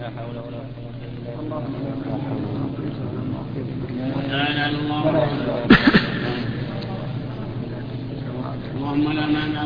اللهم لا مانع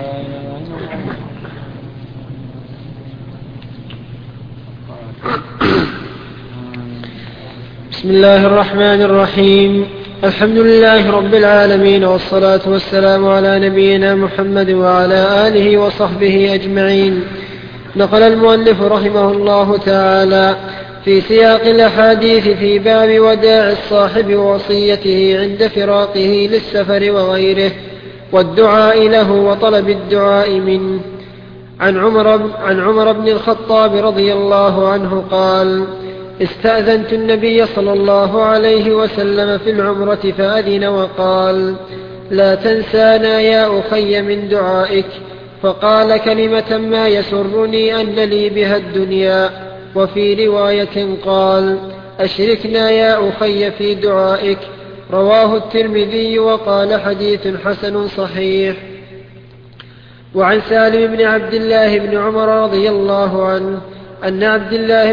بسم الله الرحمن الرحيم. الحمد لله رب العالمين، والصلاة والسلام على نبينا محمد وعلى آله وصحبه أجمعين. نقل المؤلف رحمه الله تعالى في سياق الأحاديث في باب وداع الصاحب ووصيته عند فراقه للسفر وغيره، والدعاء له وطلب الدعاء منه. عن عمر بن الخطاب رضي الله عنه قال: استأذنت النبي صلى الله عليه وسلم في العمرة فأذن وقال: لا تنسانا يا أخي من دعائك. فقال كلمة ما يسرني أن لي بها الدنيا. وفي رواية قال: أشركنا يا أخي في دعائك. رواه الترمذي وقال حديث حسن صحيح. وعن سالم بن عبد الله بن عمر رضي الله عنه أن عبد الله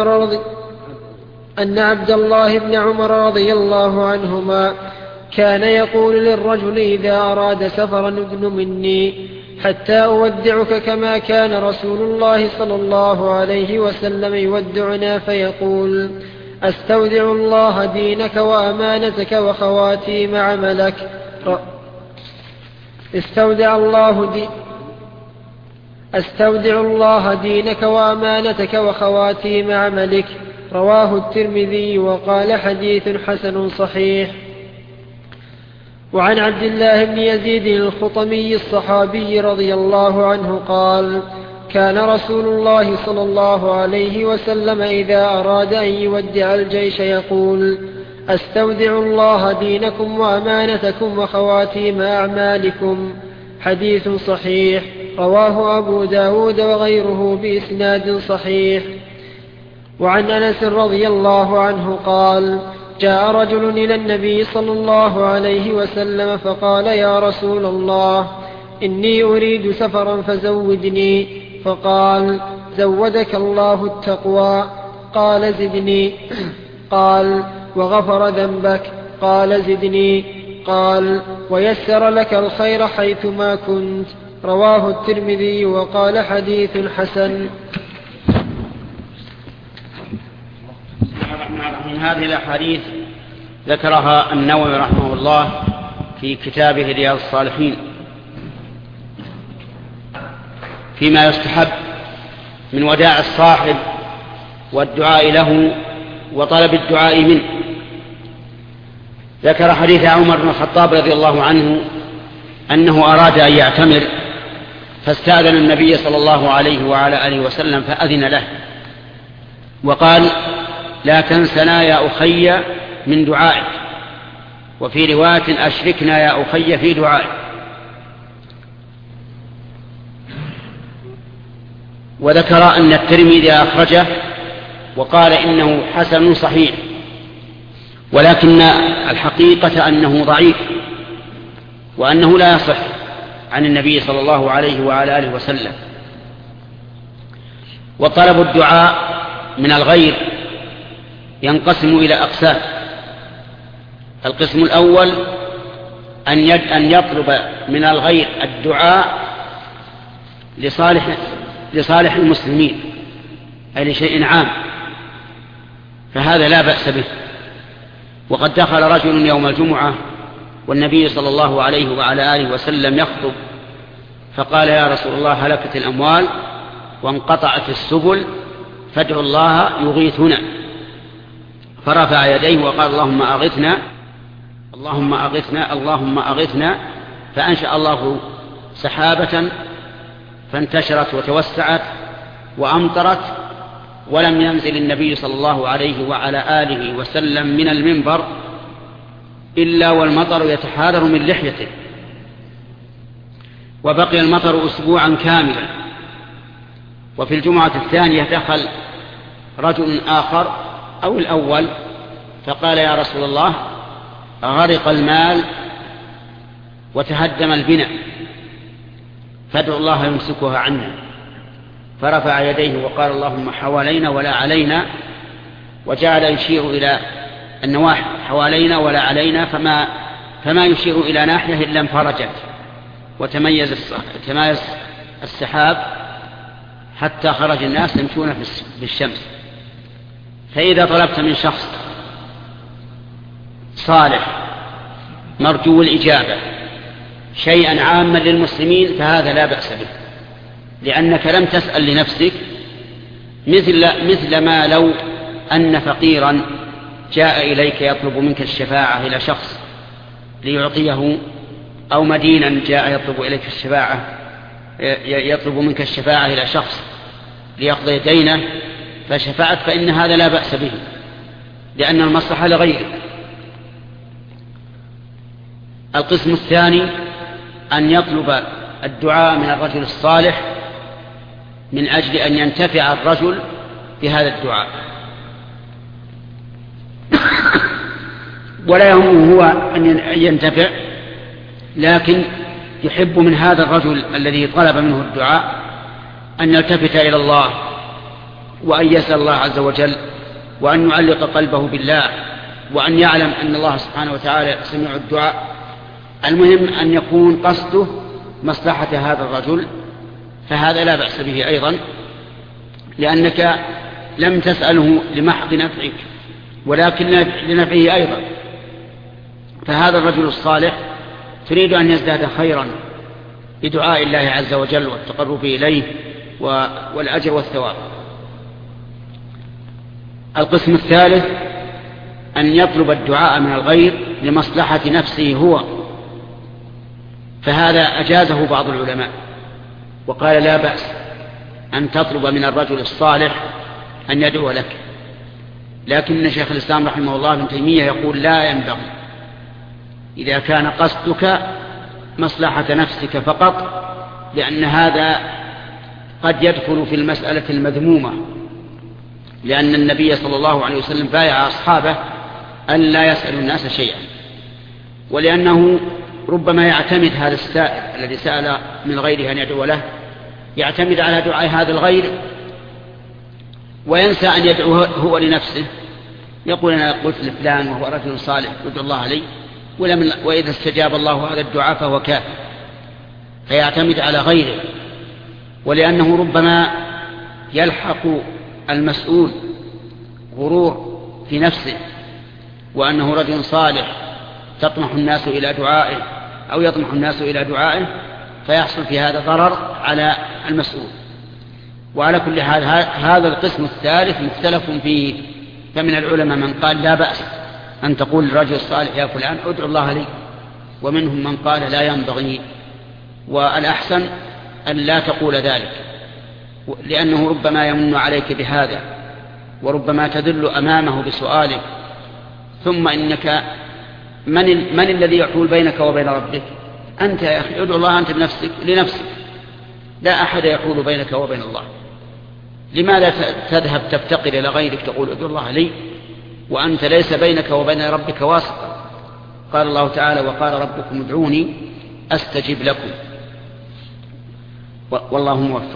بن عمر رضي الله عنهما كان يقول للرجل إذا أراد سفرا: ادن مني حتى أودعك، كما كان رسول الله صلى الله عليه وسلم يودعنا فيقول: أستودع الله دينك وأمانتك وخواتيم عملك. استودع الله دينك وأمانتك وخواتيم عملك. رواه الترمذي وقال حديث حسن صحيح. وعن عبد الله بن يزيد الخطمي الصحابي رضي الله عنه قال: كان رسول الله صلى الله عليه وسلم إذا أراد أن يودع الجيش يقول: أستودع الله دينكم وأمانتكم وخواتيم أعمالكم. حديث صحيح. رواه أبو داود وغيره بإسناد صحيح. وعن أنس رضي الله عنه قال: جاء رجل إلى النبي صلى الله عليه وسلم فقال: يا رسول الله، إني أريد سفرا فزودني. فقال: زودك الله التقوى. قال: زدني. قال: وغفر ذنبك. قال: زدني. قال: ويسر لك الخير حيثما كنت. رواه الترمذي وقال حديث حسن. من هذه الأحاديث ذكرها النووي رحمه الله في كتابه رياض الصالحين فيما يستحب من وداع الصاحب والدعاء له وطلب الدعاء منه. ذكر حديث عمر بن الخطاب رضي الله عنه أنه أراد أن يعتمر فاستأذن النبي صلى الله عليه وعلى آله وسلم فأذن له وقال: لا تنسنا يا أخي من دعائك. وفي رواية: أشركنا يا أخي في دعائك. وذكر أن الترمذي أخرجه وقال إنه حسن صحيح، ولكن الحقيقة أنه ضعيف وأنه لا يصح عن النبي صلى الله عليه وعلى آله وسلم. وطلب الدعاء من الغير ينقسم إلى أقسام. القسم الأول أن يطلب من الغير الدعاء لصالح المسلمين، أي لشيء عام، فهذا لا بأس به. وقد دخل رجل يوم الجمعة والنبي صلى الله عليه وعلى آله وسلم يخطب فقال: يا رسول الله، هلكت الأموال وانقطعت السبل، فادعوا الله يغيثنا. فرفع يديه وقال: اللهم أغثنا، اللهم أغثنا، اللهم أغثنا. فأنشأ الله سحابة فانتشرت وتوسعت وأمطرت، ولم ينزل النبي صلى الله عليه وعلى آله وسلم من المنبر إلا والمطر يتحاذر من لحيته. وبقي المطر أسبوعا كاملا. وفي الجمعة الثانية دخل رجل آخر أو الأول فقال: يا رسول الله، غرق المال وتهدم البناء، فادعوا الله يمسكها عنا. فرفع يديه وقال اللهم حوالينا ولا علينا، وجعل يشير إلى النواحي حوالينا ولا علينا، فما يشير إلى ناحية إلا انفرجت وتميز السحاب حتى خرج الناس يمشون في الشمس. فإذا طلبت من شخص صالح مرجو الإجابة شيئا عاما للمسلمين فهذا لا بأس به، لأنك لم تسأل لنفسك، مثل ما لو أن فقيرا جاء إليك يطلب منك الشفاعة إلى شخص ليعطيه، أو مدينا جاء يطلب إليك الشفاعة يطلب منك الشفاعة إلى شخص ليقضي دينه فشفعت، فإن هذا لا بأس به لأن المصلحة لغيرك. القسم الثاني أن يطلب الدعاء من الرجل الصالح من أجل أن ينتفع الرجل بهذا الدعاء، ولا يهمه هو أن ينتفع، لكن يحب من هذا الرجل الذي طلب منه الدعاء أن يلتفت إلى الله وأن يسأل الله عز وجل وأن يعلق قلبه بالله وأن يعلم أن الله سبحانه وتعالى سميع الدعاء. المهم أن يكون قصده مصلحة هذا الرجل، فهذا لا بأس به أيضا، لأنك لم تسأله لمحض نفعك ولكن لنفعه أيضا. فهذا الرجل الصالح تريد أن يزداد خيرا بدعاء الله عز وجل والتقرب إليه والأجر والثواب. القسم الثالث أن يطلب الدعاء من الغير لمصلحة نفسه هو، فهذا أجازه بعض العلماء وقال لا بأس أن تطلب من الرجل الصالح أن يدعو لك، لكن شيخ الإسلام رحمه الله ابن تيمية يقول لا ينبغي إذا كان قصدك مصلحة نفسك فقط، لأن هذا قد يدخل في المسألة المذمومة، لأن النبي صلى الله عليه وسلم بايع أصحابه أن لا يسألوا الناس شيئا، ولأنه ربما يعتمد هذا السائل الذي سأل من غيره أن يدعو له يعتمد على دعاء هذا الغير وينسى أن يدعو هو لنفسه، يقول أنا قلت لفلان وهو رجل صالح ادعو الله عليه، وإذا استجاب الله هذا الدعاء فهو كافر، فيعتمد على غيره. ولأنه ربما يلحق المسؤول غرور في نفسه وأنه رجل صالح تطمح الناس إلى دعائه أو يطمح الناس إلى دعائه، فيحصل في هذا ضرر على المسؤول. وعلى كل حال هذا القسم الثالث مختلف فيه، فمن العلماء من قال لا بأس أن تقول للرجل الصالح يا فلان ادعو الله لي، ومنهم من قال لا ينبغي، والأحسن أن لا تقول ذلك، لأنه ربما يمن عليك بهذا وربما تدل أمامه بسؤالك، ثم إنك من الذي يحول بينك وبين ربك؟ أنت يا أخي ادعو الله أنت لنفسك، لا أحد يحول بينك وبين الله. لماذا تذهب تفتقر إلى غيرك تقول ادعو الله لي وأنت ليس بينك وبين ربك واسطة؟ قال الله تعالى وقال ربكم ادعوني أستجب لكم، والله موفق.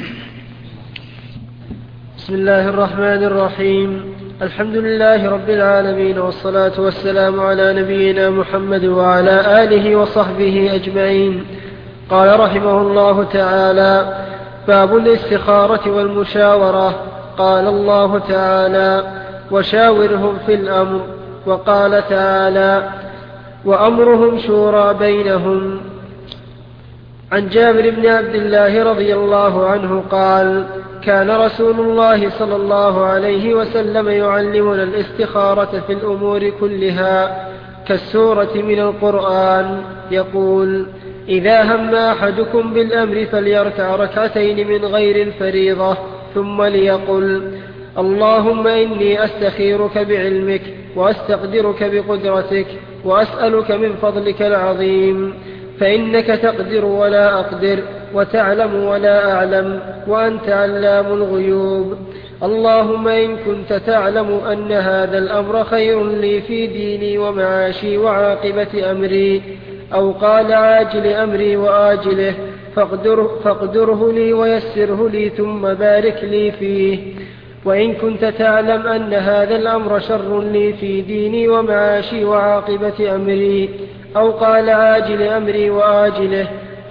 بسم الله الرحمن الرحيم. الحمد لله رب العالمين، والصلاة والسلام على نبينا محمد وعلى آله وصحبه أجمعين. قال رحمه الله تعالى: باب الاستخارة والمشاورة. قال الله تعالى: وشاورهم في الأمر. وقال تعالى: وأمرهم شورى بينهم. عن جابر بن عبد الله رضي الله عنه قال: كان رسول الله صلى الله عليه وسلم يعلمنا الاستخارة في الأمور كلها كالسورة من القرآن، يقول: إذا هم أحدكم بالأمر فليركع ركعتين من غير الفريضة، ثم ليقل: اللهم إني أستخيرك بعلمك وأستقدرك بقدرتك وأسألك من فضلك العظيم، فإنك تقدر ولا أقدر وتعلم ولا أعلم وأنت علام الغيوب. اللهم إن كنت تعلم أن هذا الأمر خير لي في ديني ومعاشي وعاقبة أمري، أو قال عاجل أمري وآجله، فاقدره لي ويسره لي ثم بارك لي فيه. وإن كنت تعلم أن هذا الأمر شر لي في ديني ومعاشي وعاقبة أمري، أو قال عاجل أمري وآجله،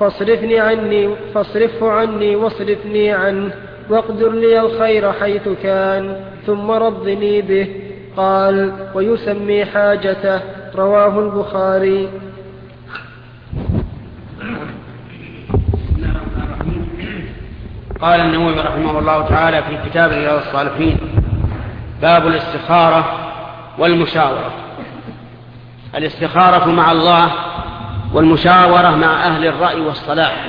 فاصرفه عني واصرفني عنه، واقدر لي الخير حيث كان، ثم رضني به. قال: ويسمي حاجته. رواه البخاري. قال النووي رحمه الله تعالى في كتاب رياض الصالحين: باب الاستخارة والمشاورة. الاستخارة مع الله والمشاورة مع أهل الرأي والصلاح،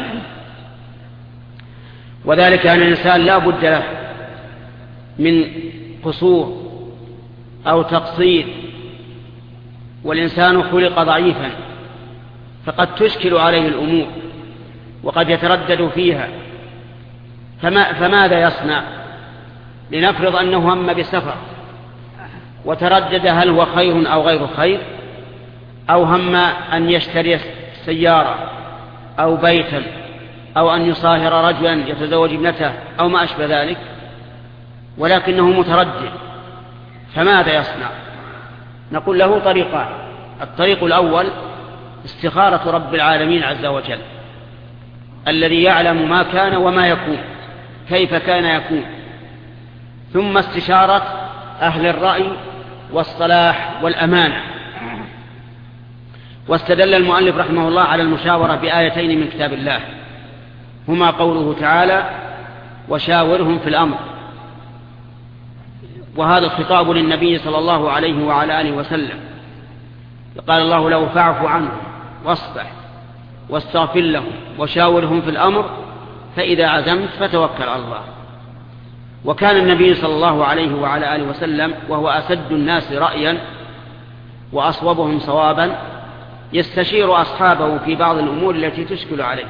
وذلك أن الإنسان لا بد له من قصور أو تقصير، والإنسان خلق ضعيفا، فقد تشكل عليه الأمور وقد يتردد فيها، فماذا يصنع؟ لنفرض أنه هم بسفر وتردد هل هو خير أو غير خير، أو هم أن يشتري سيارة أو بيتا، أو أن يصاهر رجلا يتزوج ابنته أو ما أشبه ذلك، ولكنه متردد، فماذا يصنع؟ نقول له طريقان. الطريق الأول استخارة رب العالمين عز وجل الذي يعلم ما كان وما يكون، كيف كان يكون، ثم استشارة أهل الرأي والصلاح والأمانة. واستدل المؤلف رحمه الله على المشاورة بآيتين من كتاب الله، هما قوله تعالى: وشاورهم في الأمر، وهذا الخطاب للنبي صلى الله عليه وعلى آله وسلم. قال الله له: فاعف عنهم واصفح واستغفر لهم وشاورهم في الأمر فإذا عزمت فتوكل على الله. وكان النبي صلى الله عليه وعلى آله وسلم وهو أسد الناس رأيا وأصوبهم صوابا يستشير أصحابه في بعض الأمور التي تشكل عليه،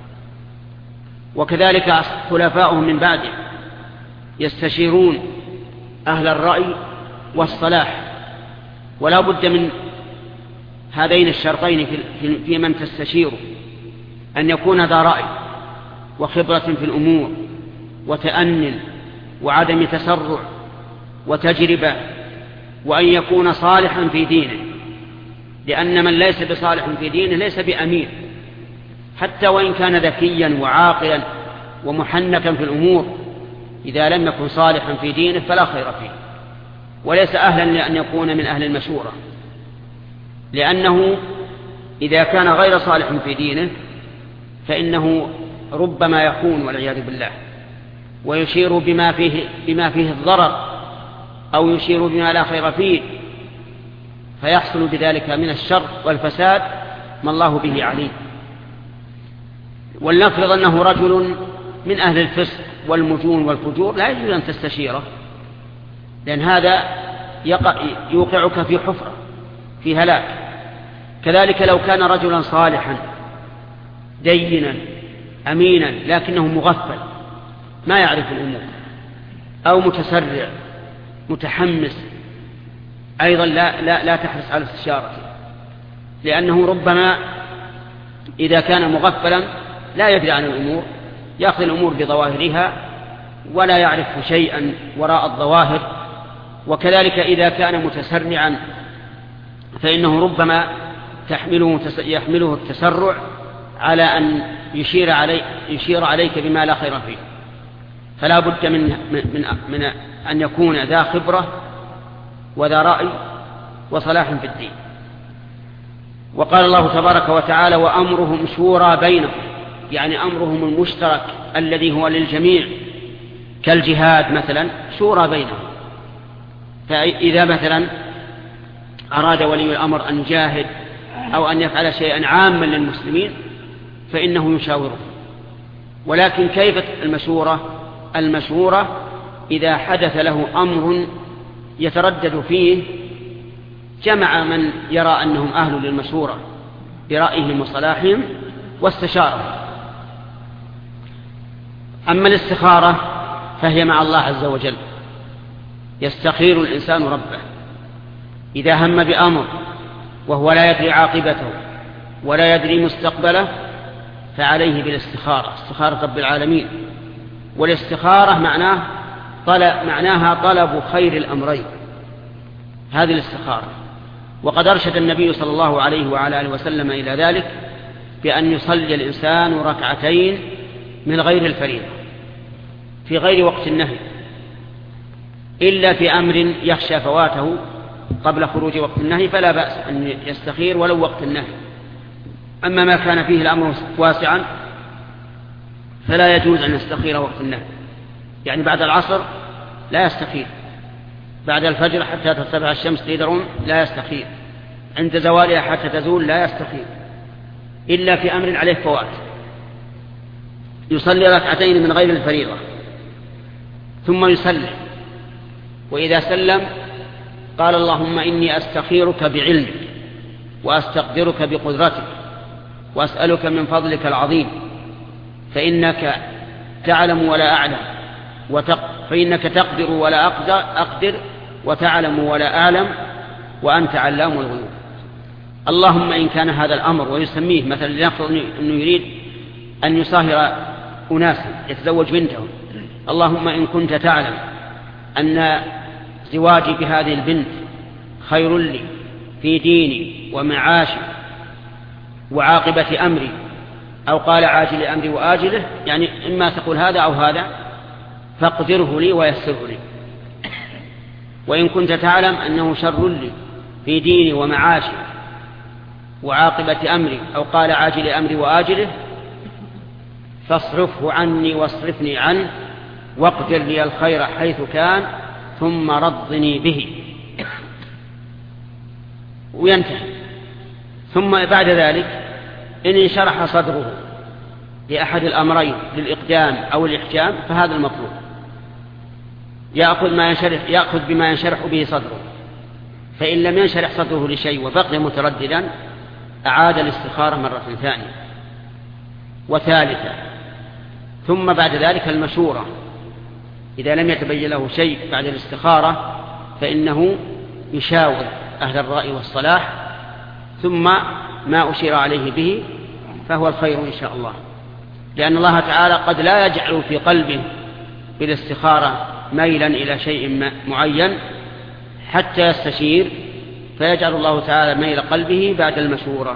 وكذلك خلفاؤهم من بعده يستشيرون أهل الرأي والصلاح. ولا بد من هذين الشرطين في من تستشيره، أن يكون ذا رأي وخبرة في الأمور وتأنٍ وعدم تسرع وتجربة، وأن يكون صالحا في دينه، لأن من ليس بصالح في دينه ليس بأمين، حتى وإن كان ذكيا وعاقلا ومحنكا في الأمور، إذا لم يكن صالحا في دينه فلا خير فيه، وليس أهلا لأن يكون من أهل المشورة، لأنه إذا كان غير صالح في دينه فإنه ربما يكون والعياذ بالله ويشير بما فيه الضرر، أو يشير بما لا خير فيه، فيحصل بذلك من الشر والفساد ما الله به عليم. ولنفرض أنه رجل من أهل الفسق والمجون والفجور، لا يجوز أن تستشيره، لأن هذا يوقعك في حفرة، في هلاك. كذلك لو كان رجلا صالحا دينا أمينا لكنه مغفل ما يعرف الأمور، أو متسرع متحمس، أيضا لا تحرص على استشارته، لأنه ربما إذا كان مغفلا لا يدري عن الأمور، يأخذ الأمور بظواهرها ولا يعرف شيئا وراء الظواهر. وكذلك إذا كان متسرعا فإنه ربما يحمله التسرع على أن يشير عليك بما لا خير فيه. فلا بد من أن يكون ذا خبرة وذا رأي وصلاح في الدين. وقال الله تبارك وتعالى: وأمرهم شورى بينهم، يعني أمرهم المشترك الذي هو للجميع، كالجهاد مثلا شورى بينهم. فإذا مثلا أراد ولي الأمر أن يجاهد أو أن يفعل شيئا عاما للمسلمين فإنه يشاوره. ولكن كيف المشورة إذا حدث له أمر يتردد فيه جمع من يرى أنهم أهل للمشورة برأيهم وصلاحهم واستشارهم. أما الاستخارة فهي مع الله عز وجل، يستخير الإنسان ربه إذا هم بأمر وهو لا يدري عاقبته ولا يدري مستقبله، فعليه بالاستخارة، استخارة رب العالمين. والاستخارة معناها طلب خير الأمرين، هذه الاستخارة. وقد أرشد النبي صلى الله عليه وعلى آله وسلم إلى ذلك بأن يصلي الإنسان ركعتين من غير الفريضة في غير وقت النهي، إلا في أمر يخشى فواته قبل خروج وقت النهي فلا بأس أن يستخير ولو وقت النهي. أما ما كان فيه الأمر واسعا فلا يجوز أن يستخير وقت النهي، يعني بعد العصر لا يستخير، بعد الفجر حتى ترتفع الشمس قيد لا يستخير، عند زوالها حتى تزول لا يستخير، إلا في أمر عليه فوات. يصلي ركعتين من غير الفريضة ثم يسلم، وإذا سلم قال اللهم إني أستخيرك بعلمك وأستقدرك بقدرتك وأسألك من فضلك العظيم، فإنك تعلم ولا أعلم فإنك تقدر ولا أقدر وتعلم ولا أعلم وأنت علام الغيوب. اللهم إن كان هذا الأمر، ويسميه مثلا لنفرض أنه يريد أن يصاهر أناسا يتزوج بنتهم، اللهم إن كنت تعلم أن زواجي بهذه البنت خير لي في ديني ومعاشي وعاقبة أمري، أو قال عاجل أمري وآجله، يعني إما تقول هذا أو هذا، فاقدره لي ويسره لي. وإن كنت تعلم أنه شر لي في ديني ومعاشي وعاقبة أمري، أو قال عاجل أمري وآجله، فاصرفه عني واصرفني عنه واقدر لي الخير حيث كان ثم رضني به. وينتهي. ثم بعد ذلك إن انشرح صدره لأحد الأمرين للإقدام أو الإحجام فهذا المطلوب، يأخذ بما ينشرح به صدره. فإن لم ينشرح صدره لشيء وبقي مترددا أعاد الاستخارة مرة ثانية وثالثة. ثم بعد ذلك المشورة، إذا لم يتبين له شيء بعد الاستخارة فإنه يشاور أهل الرأي والصلاح، ثم ما أشير عليه به فهو الخير إن شاء الله، لأن الله تعالى قد لا يجعل في قلبه بالاستخارة ميلا إلى شيء معين حتى يستشير، فيجعل الله تعالى ميل قلبه بعد المشورة.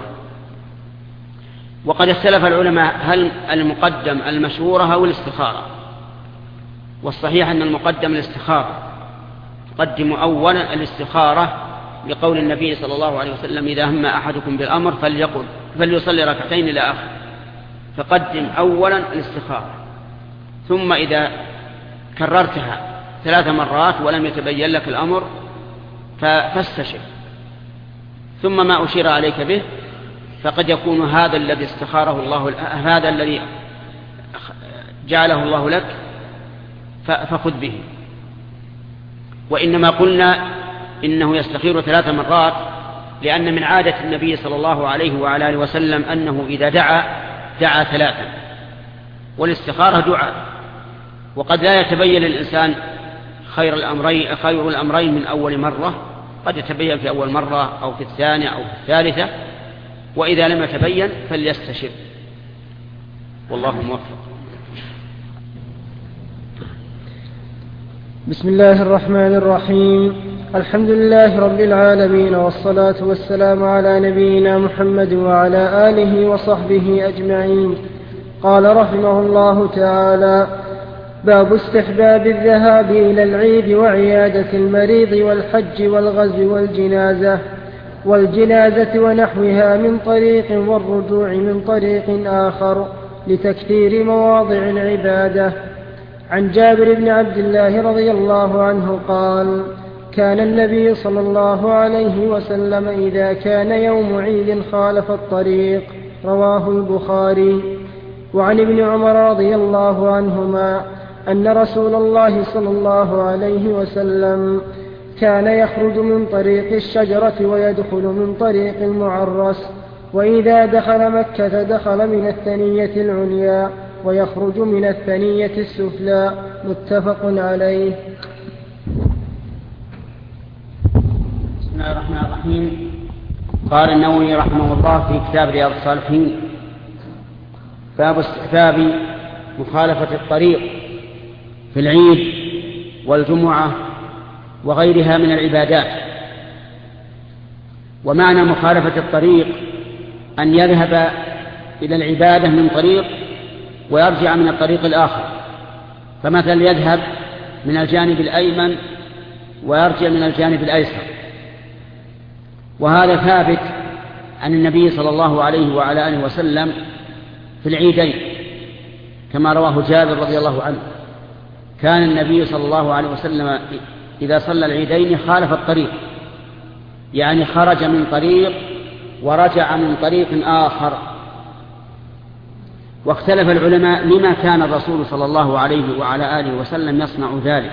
وقد اختلف العلماء هل المقدم المشورة أو الاستخارة، والصحيح أن المقدم الاستخارة، قدموا أولا الاستخارة لقول النبي صلى الله عليه وسلم إذا هم أحدكم بالأمر فليصلي ركعتين إلى آخر، فقدم أولا الاستخارة. ثم إذا كررتها 3 مرات ولم يتبين لك الأمر فاستشر، ثم ما أشير عليك به، فقد يكون هذا الذي استخاره الله، هذا الذي جعله الله لك فخذ به. وإنما قلنا إنه يستخير 3 مرات لأن من عادة النبي صلى الله عليه وعلى آله وسلم أنه إذا دعا 3، والاستخارة دعاء، وقد لا يتبين الإنسان خير الأمرين من أول مرة، قد يتبين في أول مرة أو في الثانية أو في الثالثة، وإذا لم يتبين فليستشر، والله موفق. بسم الله الرحمن الرحيم. الحمد لله رب العالمين، والصلاة والسلام على نبينا محمد وعلى آله وصحبه أجمعين. قال رحمه الله تعالى: باب استحباب الذهاب إلى العيد وعيادة المريض والحج والغزو والجنازة ونحوها من طريق، والرجوع من طريق آخر، لتكثير مواضع العبادة. عن جابر بن عبد الله رضي الله عنه قال: كان النبي صلى الله عليه وسلم إذا كان يوم عيد خالف الطريق. رواه البخاري. وعن ابن عمر رضي الله عنهما أن رسول الله صلى الله عليه وسلم كان يخرج من طريق الشجرة ويدخل من طريق المعرس، وإذا دخل مكة دخل من الثنية العليا ويخرج من الثنية السفلى. متفق عليه. بسم الله الرحمن الرحيم. قال النووي رحمه الله في كتاب رياض الصالحين: باب استحباب مخالفة الطريق في العيد والجمعة وغيرها من العبادات. ومعنى مخالفة الطريق أن يذهب إلى العبادة من طريق ويرجع من الطريق الآخر، فمثلا يذهب من الجانب الأيمن ويرجع من الجانب الأيسر. وهذا ثابت عن النبي صلى الله عليه وعلى آله وسلم في العيدين، كما رواه جابر رضي الله عنه: كان النبي صلى الله عليه وسلم إذا صلى العيدين خالف الطريق، يعني خرج من طريق ورجع من طريق آخر. واختلف العلماء لما كان الرسول صلى الله عليه وعلى آله وسلم يصنع ذلك،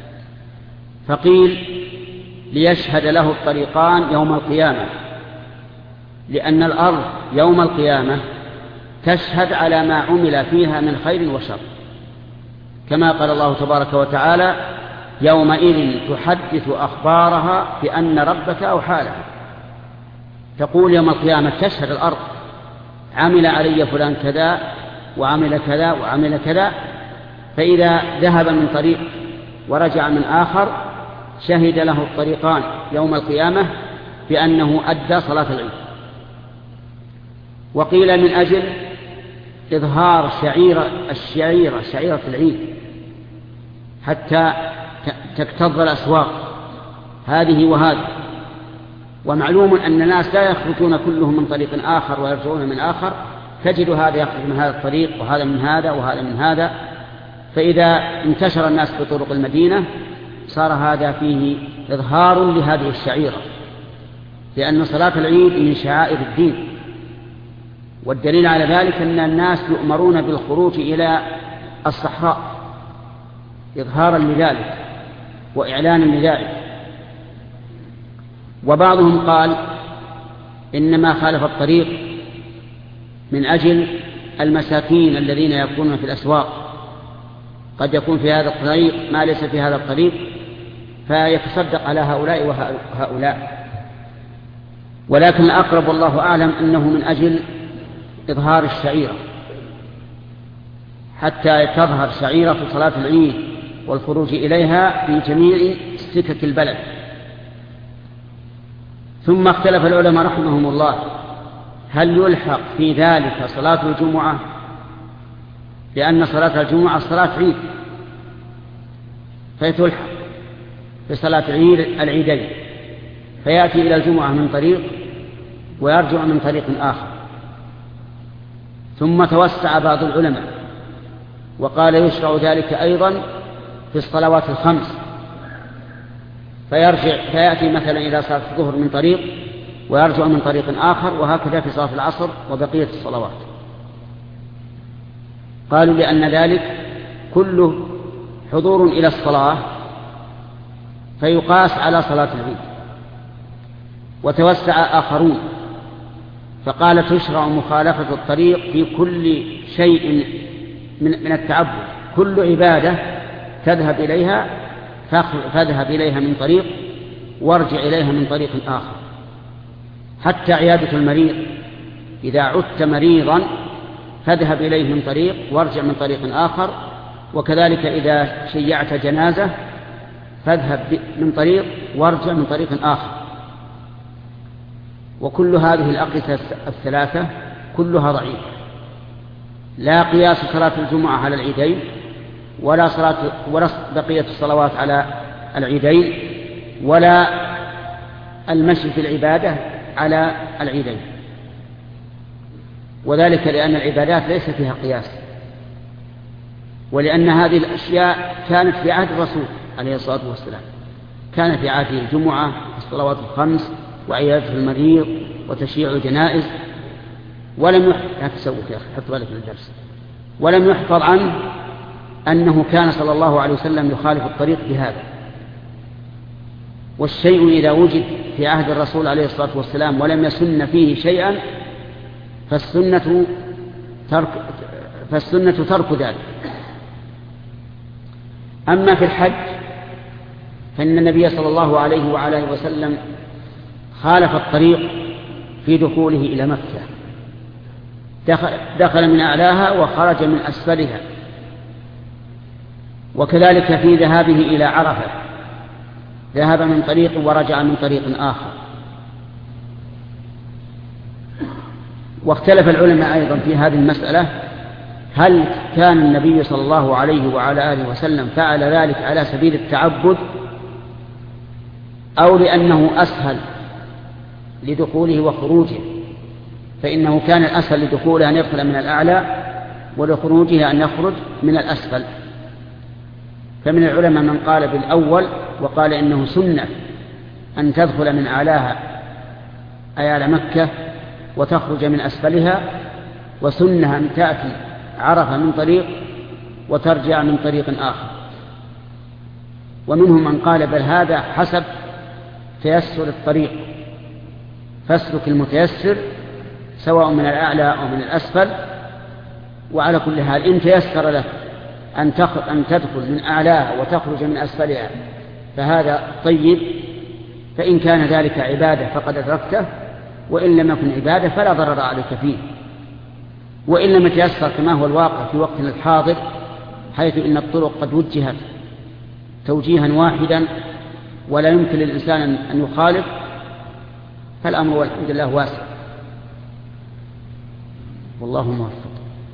فقيل ليشهد له الطريقان يوم القيامة، لأن الأرض يوم القيامة تشهد على ما عمل فيها من خير وشر، كما قال الله تبارك وتعالى: يومئذ تحدث أخبارها بأن ربك أوحى لها. تقول يوم القيامة تشهد الأرض: عمل علي فلان كذا وعمل كذا وعمل كذا. فإذا ذهب من طريق ورجع من آخر شهد له الطريقان يوم القيامة بأنه أدى صلاة العيد. وقيل من أجل إظهار شعيرة العيد حتى تكتظ الأسواق هذه وهذه. ومعلوم أن الناس لا يخرجون كلهم من طريق آخر ويرجعون من آخر، تجد هذا يخرج من هذا الطريق وهذا من هذا وهذا من هذا. فإذا انتشر الناس في طرق المدينة صار هذا فيه إظهار لهذه الشعيرة، لأن صلاة العيد من شعائر الدين. والدليل على ذلك أن الناس يؤمرون بالخروج إلى الصحراء إظهارا لذلك وإعلانا لذلك. وبعضهم قال إنما خالف الطريق من أجل المساكين الذين يكونون في الأسواق، قد يكون في هذا الطريق ما ليس في هذا الطريق، فيتصدق على هؤلاء وهؤلاء. ولكن الأقرب والله أعلم أنه من أجل إظهار الشعيرة، حتى تظهر شعيرة صلاة العيد والخروج إليها في جميع سكك البلد. ثم اختلف العلماء رحمهم الله: هل يلحق في ذلك صلاة الجمعة؟ لأن صلاة الجمعة صلاة عيد، فتلحق بصلاة العيدين، فيأتي إلى الجمعة من طريق ويرجع من طريق آخر. ثم توسع بعض العلماء وقال يشرع ذلك أيضا في الصلوات الخمس، فيأتي مثلا إلى صلاة الظهر من طريق ويرجع من طريق آخر، وهكذا في صلاة العصر وبقية الصلوات. قالوا لأن ذلك كله حضور إلى الصلاة فيقاس على صلاة العيد. وتوسع آخرون فقال تشرع مخالفة الطريق في كل شيء من التعبد، كل عبادة تذهب إليها فاذهب إليها من طريق وارجع إليها من طريق آخر. حتى عيادة المريض، إذا عدت مريضا فاذهب إليه من طريق وارجع من طريق آخر. وكذلك إذا شيعت جنازة فاذهب من طريق وارجع من طريق آخر. وكل هذه الأقيسة الثلاثة كلها ضعيفة، لا قياس صلاة الجمعة على العيدين ولا بقية الصلوات على العيدين ولا المشي في العبادة على العيدين. وذلك لأن العبادات ليس فيها قياس، ولأن هذه الأشياء كانت في عهد الرسول عليه الصلاة والسلام، كان في عهده الجمعة والصلوات الخمس وعيادة المريض وتشييع الجنائز. ولم يحفظ عنه أنه كان صلى الله عليه وسلم يخالف الطريق بهذا. والشيء إذا وجد في عهد الرسول عليه الصلاة والسلام ولم يسن فيه شيئا فالسنة ترك ذلك. أما في الحج فإن النبي صلى الله عليه وعلى آله وسلم خالف الطريق في دخوله إلى مكة، دخل من أعلاها وخرج من أسفلها. وكذلك في ذهابه إلى عرفة، ذهب من طريق ورجع من طريق آخر. واختلف العلماء أيضا في هذه المسألة، هل كان النبي صلى الله عليه وعلى آله وسلم فعل ذلك على سبيل التعبد أو لأنه أسهل لدخوله وخروجه؟ فإنه كان الأسهل لدخوله أن يدخل من الأعلى، ولخروجه أن يخرج من الأسفل. فمن العلماء من قال بالأول وقال إنه سنة أن تدخل من أعلاها أي على مكة وتخرج من أسفلها، وسنة أن تأتي عرفة من طريق وترجع من طريق آخر. ومنهم من قال بل هذا حسب تيسر الطريق، فاسلك المتيسر سواء من الأعلى أو من الأسفل. وعلى كل حال إن تيسر لك أن تدخل من أعلاها وتخرج من أسفلها فهذا طيب، فإن كان ذلك عبادة فقد أدركته، وإن لم يكن عبادة فلا ضرر عليك فيه. وإن لم يتيسر كما هو الواقع في وقتنا الحاضر، حيث إن الطرق قد وجهت توجيها واحدا ولا يمكن للإنسان أن يخالف، فالأمر والحمد لله واسع، والله موفق.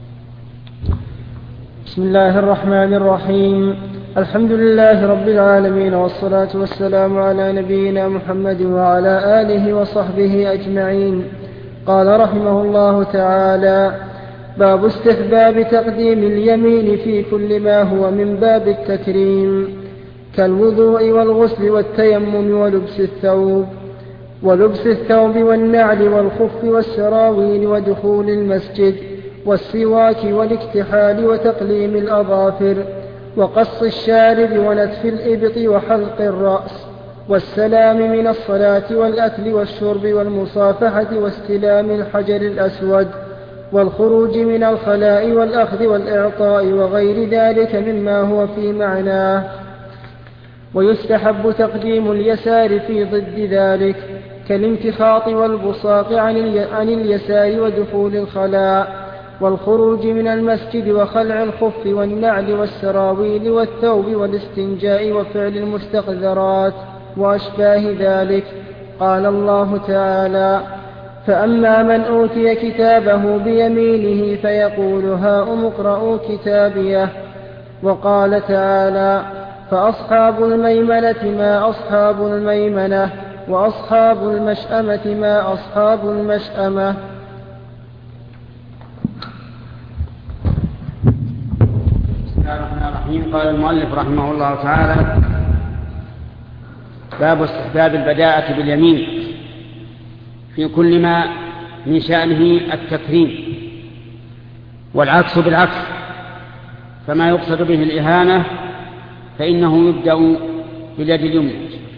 بسم الله الرحمن الرحيم. الحمد لله رب العالمين، والصلاة والسلام على نبينا محمد وعلى آله وصحبه أجمعين. قال رحمه الله تعالى: باب استحباب تقديم اليمين في كل ما هو من باب التكريم، كالوضوء والغسل والتيمم ولبس الثوب والنعل والخف والسراويل ودخول المسجد والسواك والاكتحال وتقليم الأظافر وقص الشارب ونتف الإبط وحلق الرأس والسلام من الصلاة والأكل والشرب والمصافحة واستلام الحجر الأسود والخروج من الخلاء والأخذ والإعطاء وغير ذلك مما هو في معناه. ويستحب تقديم اليسار في ضد ذلك، كالانتخاط والبصاق عن اليسار ودخول الخلاء والخروج من المسجد وخلع الخف والنعل والسراويل والثوب والاستنجاء وفعل المستقذرات وأشباه ذلك. قال الله تعالى: فأما من أوتي كتابه بيمينه فيقول هاؤم اقرءوا كتابيه. وقال تعالى: فأصحاب الميمنة ما أصحاب الميمنة وأصحاب المشأمة ما أصحاب المشأمة. بسم الله الرحمن الرحيم. قال المؤلف رحمه الله تعالى: باب استحباب البداءة باليمين في كل ما من شأنه التكريم، والعكس بالعكس، فما يقصد به الإهانة فإنه يبدأ باليد اليمنى.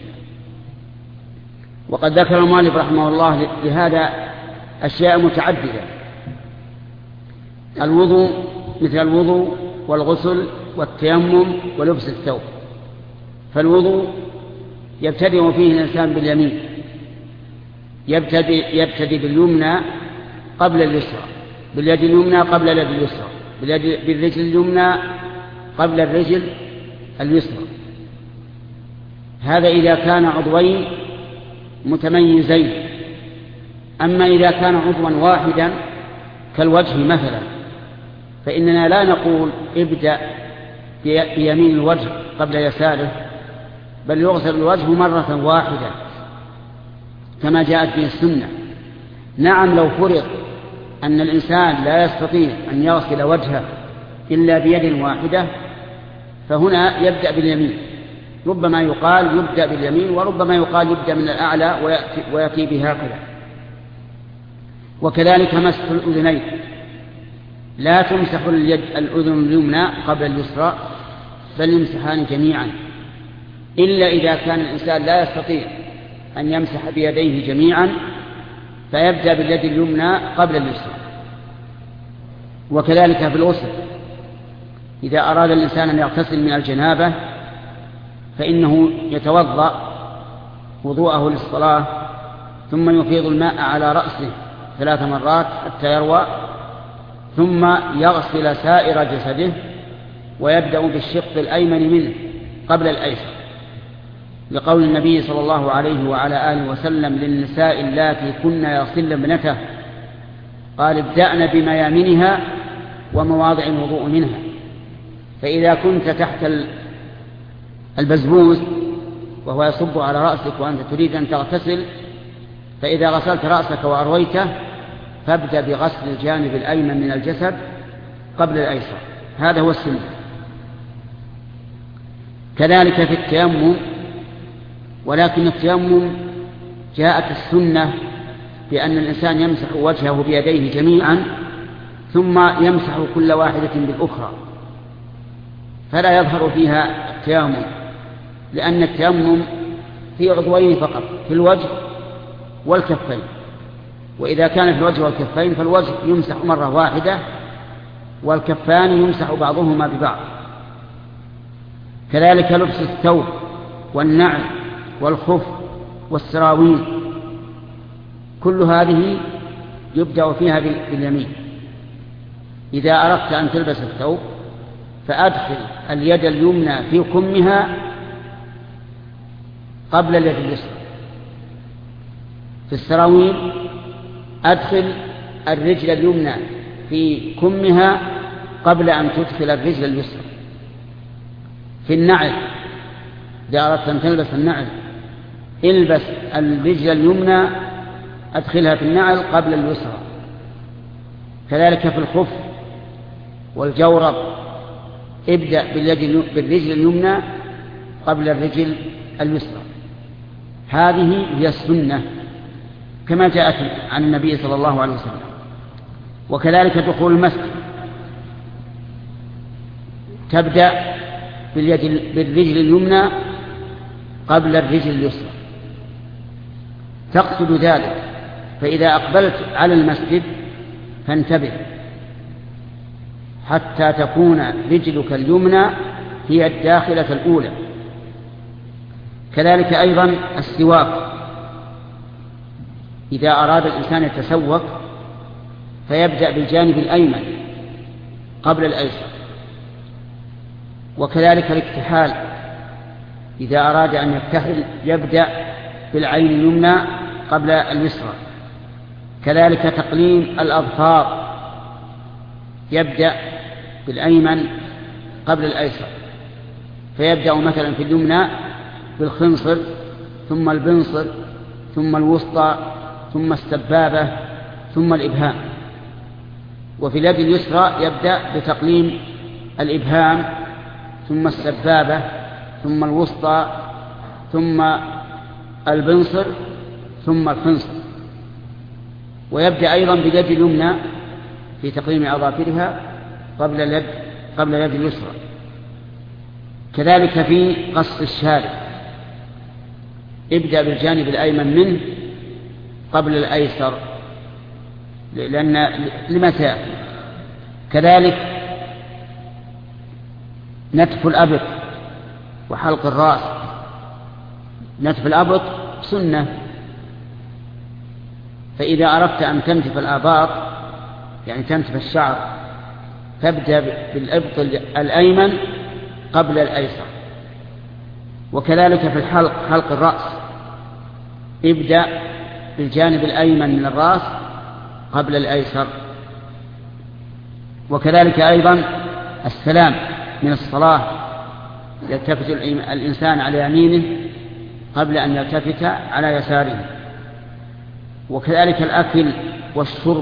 وقد ذكر المؤلف رحمه الله لهذا أشياء متعددة: الوضوء مثل الوضوء والغسل والتيمم ولبس الثوب. فالوضوء يبتدئ فيه الإنسان باليمين، يبتدئ باليمنى قبل اليسرى، باليد اليمنى قبل اليد اليسرى، بالرجل اليمنى قبل الرجل اليسرى. هذا إذا كان عضوين متميزين. أما إذا كان عضوا واحدا كالوجه مثلا، فإننا لا نقول ابدأ بيمين الوجه قبل يساره، بل يغسل الوجه مرة واحدة كما جاءت به السنة. نعم، لو فرض أن الإنسان لا يستطيع أن يغسل وجهه إلا بيد واحدة فهنا يبدأ باليمين. ربما يقال يبدأ باليمين، وربما يقال يبدأ من الأعلى ويأتي بها هكذا. وكذلك مسح الأذنين، لا تمسح الأذن اليمنى قبل اليسرى، بل يمسحان جميعا، إلا إذا كان الإنسان لا يستطيع أن يمسح بيديه جميعا فيبدأ باليد اليمنى قبل اليسرى. وكذلك في الغسل، إذا أراد الإنسان أن يغتسل من الجنابة فإنه يتوضأ وضوءه للصلاة ثم يفيض الماء على رأسه 3 مرات حتى يروى، ثم يغسل سائر جسده، ويبدأ بالشق الأيمن منه قبل الأيسر، لقول النبي صلى الله عليه وعلى آله وسلم للنساء اللاتي كن يغسلن ابنته قال: ابدأن بميامنها ومواضع الوضوء منها. فإذا كنت تحت البزبوز وهو يصب على رأسك وأنت تريد أن تغتسل، فإذا غسلت رأسك وأرويته فابدأ بغسل الجانب الأيمن من الجسد قبل الأيسر، هذا هو السنة. كذلك في التيمم، ولكن التيمم جاءت السنة بأن الإنسان يمسح وجهه بيديه جميعا ثم يمسح كل واحدة بالأخرى، فلا يظهر فيها التيمم، لأن التيمم في عضوين فقط، في الوجه والكفين، وإذا كان في الوجه والكفين فالوجه يمسح مرة واحدة والكفان يمسح بعضهما ببعض. كذلك لبس الثوب والنعل والخف والسراويل، كل هذه يبدأ فيها باليمين. إذا أردت أن تلبس الثوب فأدخل اليد اليمنى في كمها قبل اليد اليسرى. في السراويل أدخل الرجل اليمنى في كمها قبل أن تدخل الرجل اليسرى. في النعل إذا أردت أن تلبس النعل البس الرجل اليمنى أدخلها في النعل قبل اليسرى. كذلك في الخف والجورب ابدأ بالرجل اليمنى قبل الرجل اليسرى. هذه هي السنة كما جاءت عن النبي صلى الله عليه وسلم. وكذلك دخول المسجد تبدأ بالرجل اليمنى قبل الرجل اليسرى، تقصد ذلك. فإذا أقبلت على المسجد فانتبه حتى تكون رجلك اليمنى هي الداخلة الأولى. كذلك أيضا السواك، إذا أراد الإنسان يتسوق فيبدأ بالجانب الأيمن قبل الأيسر. وكذلك الاكتحال، إذا أراد أن يكتحل يبدأ بالعين اليمنى قبل اليسرى. كذلك تقليم الأظفار يبدأ بالأيمن قبل الأيسر، فيبدأ مثلا في اليمنى بالخنصر ثم البنصر ثم الوسطى ثم السبابة ثم الإبهام. وفي اليد اليسرى يبدأ بتقليم الإبهام ثم السبابة ثم الوسطى ثم البنصر ثم الخنصر. ويبدأ أيضا باليد اليمنى في تقليم أظافرها قبل اليد اليسرى. كذلك في قص الشارب ابدأ بالجانب الأيمن منه قبل الأيسر لما سيأتي. كذلك نتف الأبط وحلق الرأس. نتف الأبط سنة، فإذا أردت أن تنتف الآباط يعني تنتف الشعر تبدأ بالأبط الأيمن قبل الأيسر. وكذلك في الحلق، حلق الرأس ابدأ بالجانب الأيمن من الرأس قبل الأيسر. وكذلك أيضا السلام من الصلاة يلتفت الإنسان على يمينه قبل أن يلتفت على يساره. وكذلك الأكل والشرب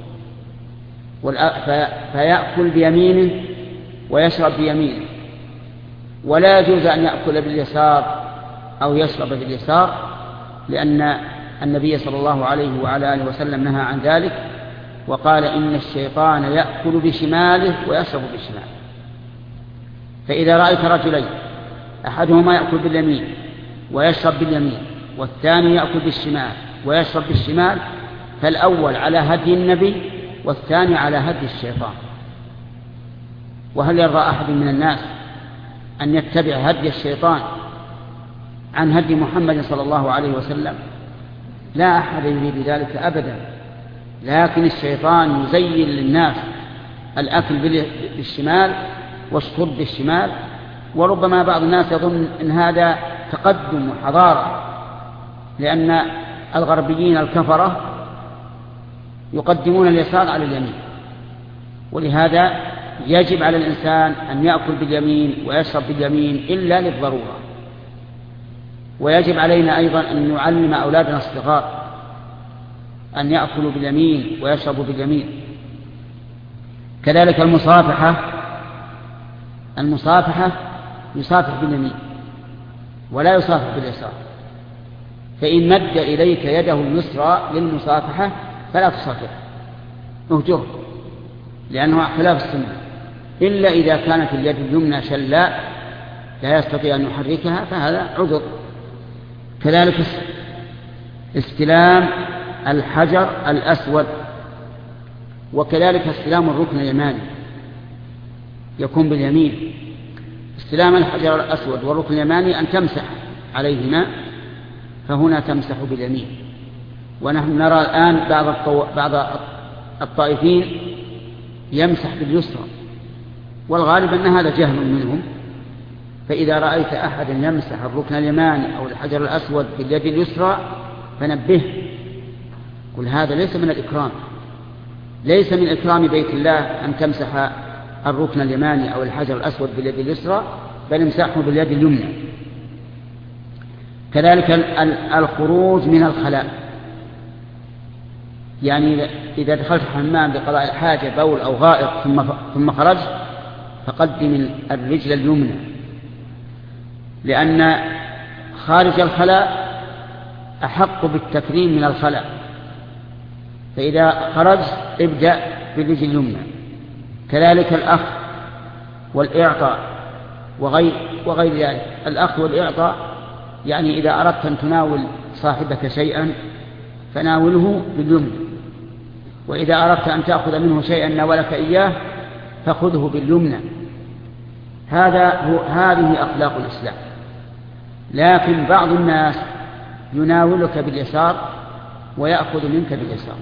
فيأكل بيمينه ويشرب بيمينه، ولا يجوز أن يأكل باليسار أو يشرب باليسار، لأن النبي صلى الله عليه وعلى آله وسلم نهى عن ذلك وقال إن الشيطان يأكل بشماله ويشرب بالشمال. فإذا رأيت رجلين أحدهما يأكل باليمين ويشرب باليمين والثاني يأكل بالشمال ويشرب بالشمال، فالأول على هدي النبي والثاني على هدي الشيطان. وهل يرضى أحد من الناس أن يتبع هدي الشيطان عن هدي محمد صلى الله عليه وسلم؟ لا أحد يريد ذلك أبدا، لكن الشيطان يزين للناس الأكل بالشمال والشرب بالشمال. وربما بعض الناس يظن أن هذا تقدم وحضارة، لأن الغربيين الكفرة يقدمون اليسار على اليمين، ولهذا يجب على الإنسان أن يأكل باليمين ويشرب باليمين إلا للضرورة. ويجب علينا أيضا أن نعلم أولادنا الصغار أن يأكلوا باليمين ويشربوا باليمين. كذلك المصافحة يصافح باليمين ولا يصافح باليسار، فإن مد إليك يده اليسرى للمصافحة فلا تصافحه، اهجره، لأنه خلاف السنة، إلا إذا كانت اليد اليمنى شلاء لا يستطيع أن يحركها فهذا عذر. كذلك استلام الحجر الأسود، وكذلك استلام الركن اليماني يكون باليمين. استلام الحجر الأسود والركن اليماني أن تمسح عليهما، فهنا تمسح باليمين. ونحن نرى الآن بعض الطائفين يمسح باليسرى، والغالب أن هذا جهل منهم. فإذا رأيت أحدا يمسح الركن اليماني أو الحجر الأسود باليد اليسرى فنبه، قل هذا ليس من الإكرام، ليس من إكرام بيت الله أن تمسح الركن اليماني أو الحجر الأسود باليد اليسرى، بل امسحه باليد اليمنى. كذلك الخروج من الخلاء، يعني إذا دخلت الحمام بقضاء الحاجة بول أو غائط ثم خرجت فقدم الرجل اليمنى، لأن خارج الخلاء أحق بالتكريم من الخلاء، فإذا خرجت ابدأ بالرجل اليمنى. كذلك الأخذ والإعطاء وغير ذلك. الأخذ والإعطاء يعني إذا أردت أن تناول صاحبك شيئا فناوله باليمنى، وإذا أردت أن تأخذ منه شيئا ناولك إياه فخذه باليمنى. هذه أخلاق الإسلام. لكن بعض الناس يناولك باليسار ويأخذ منك باليسار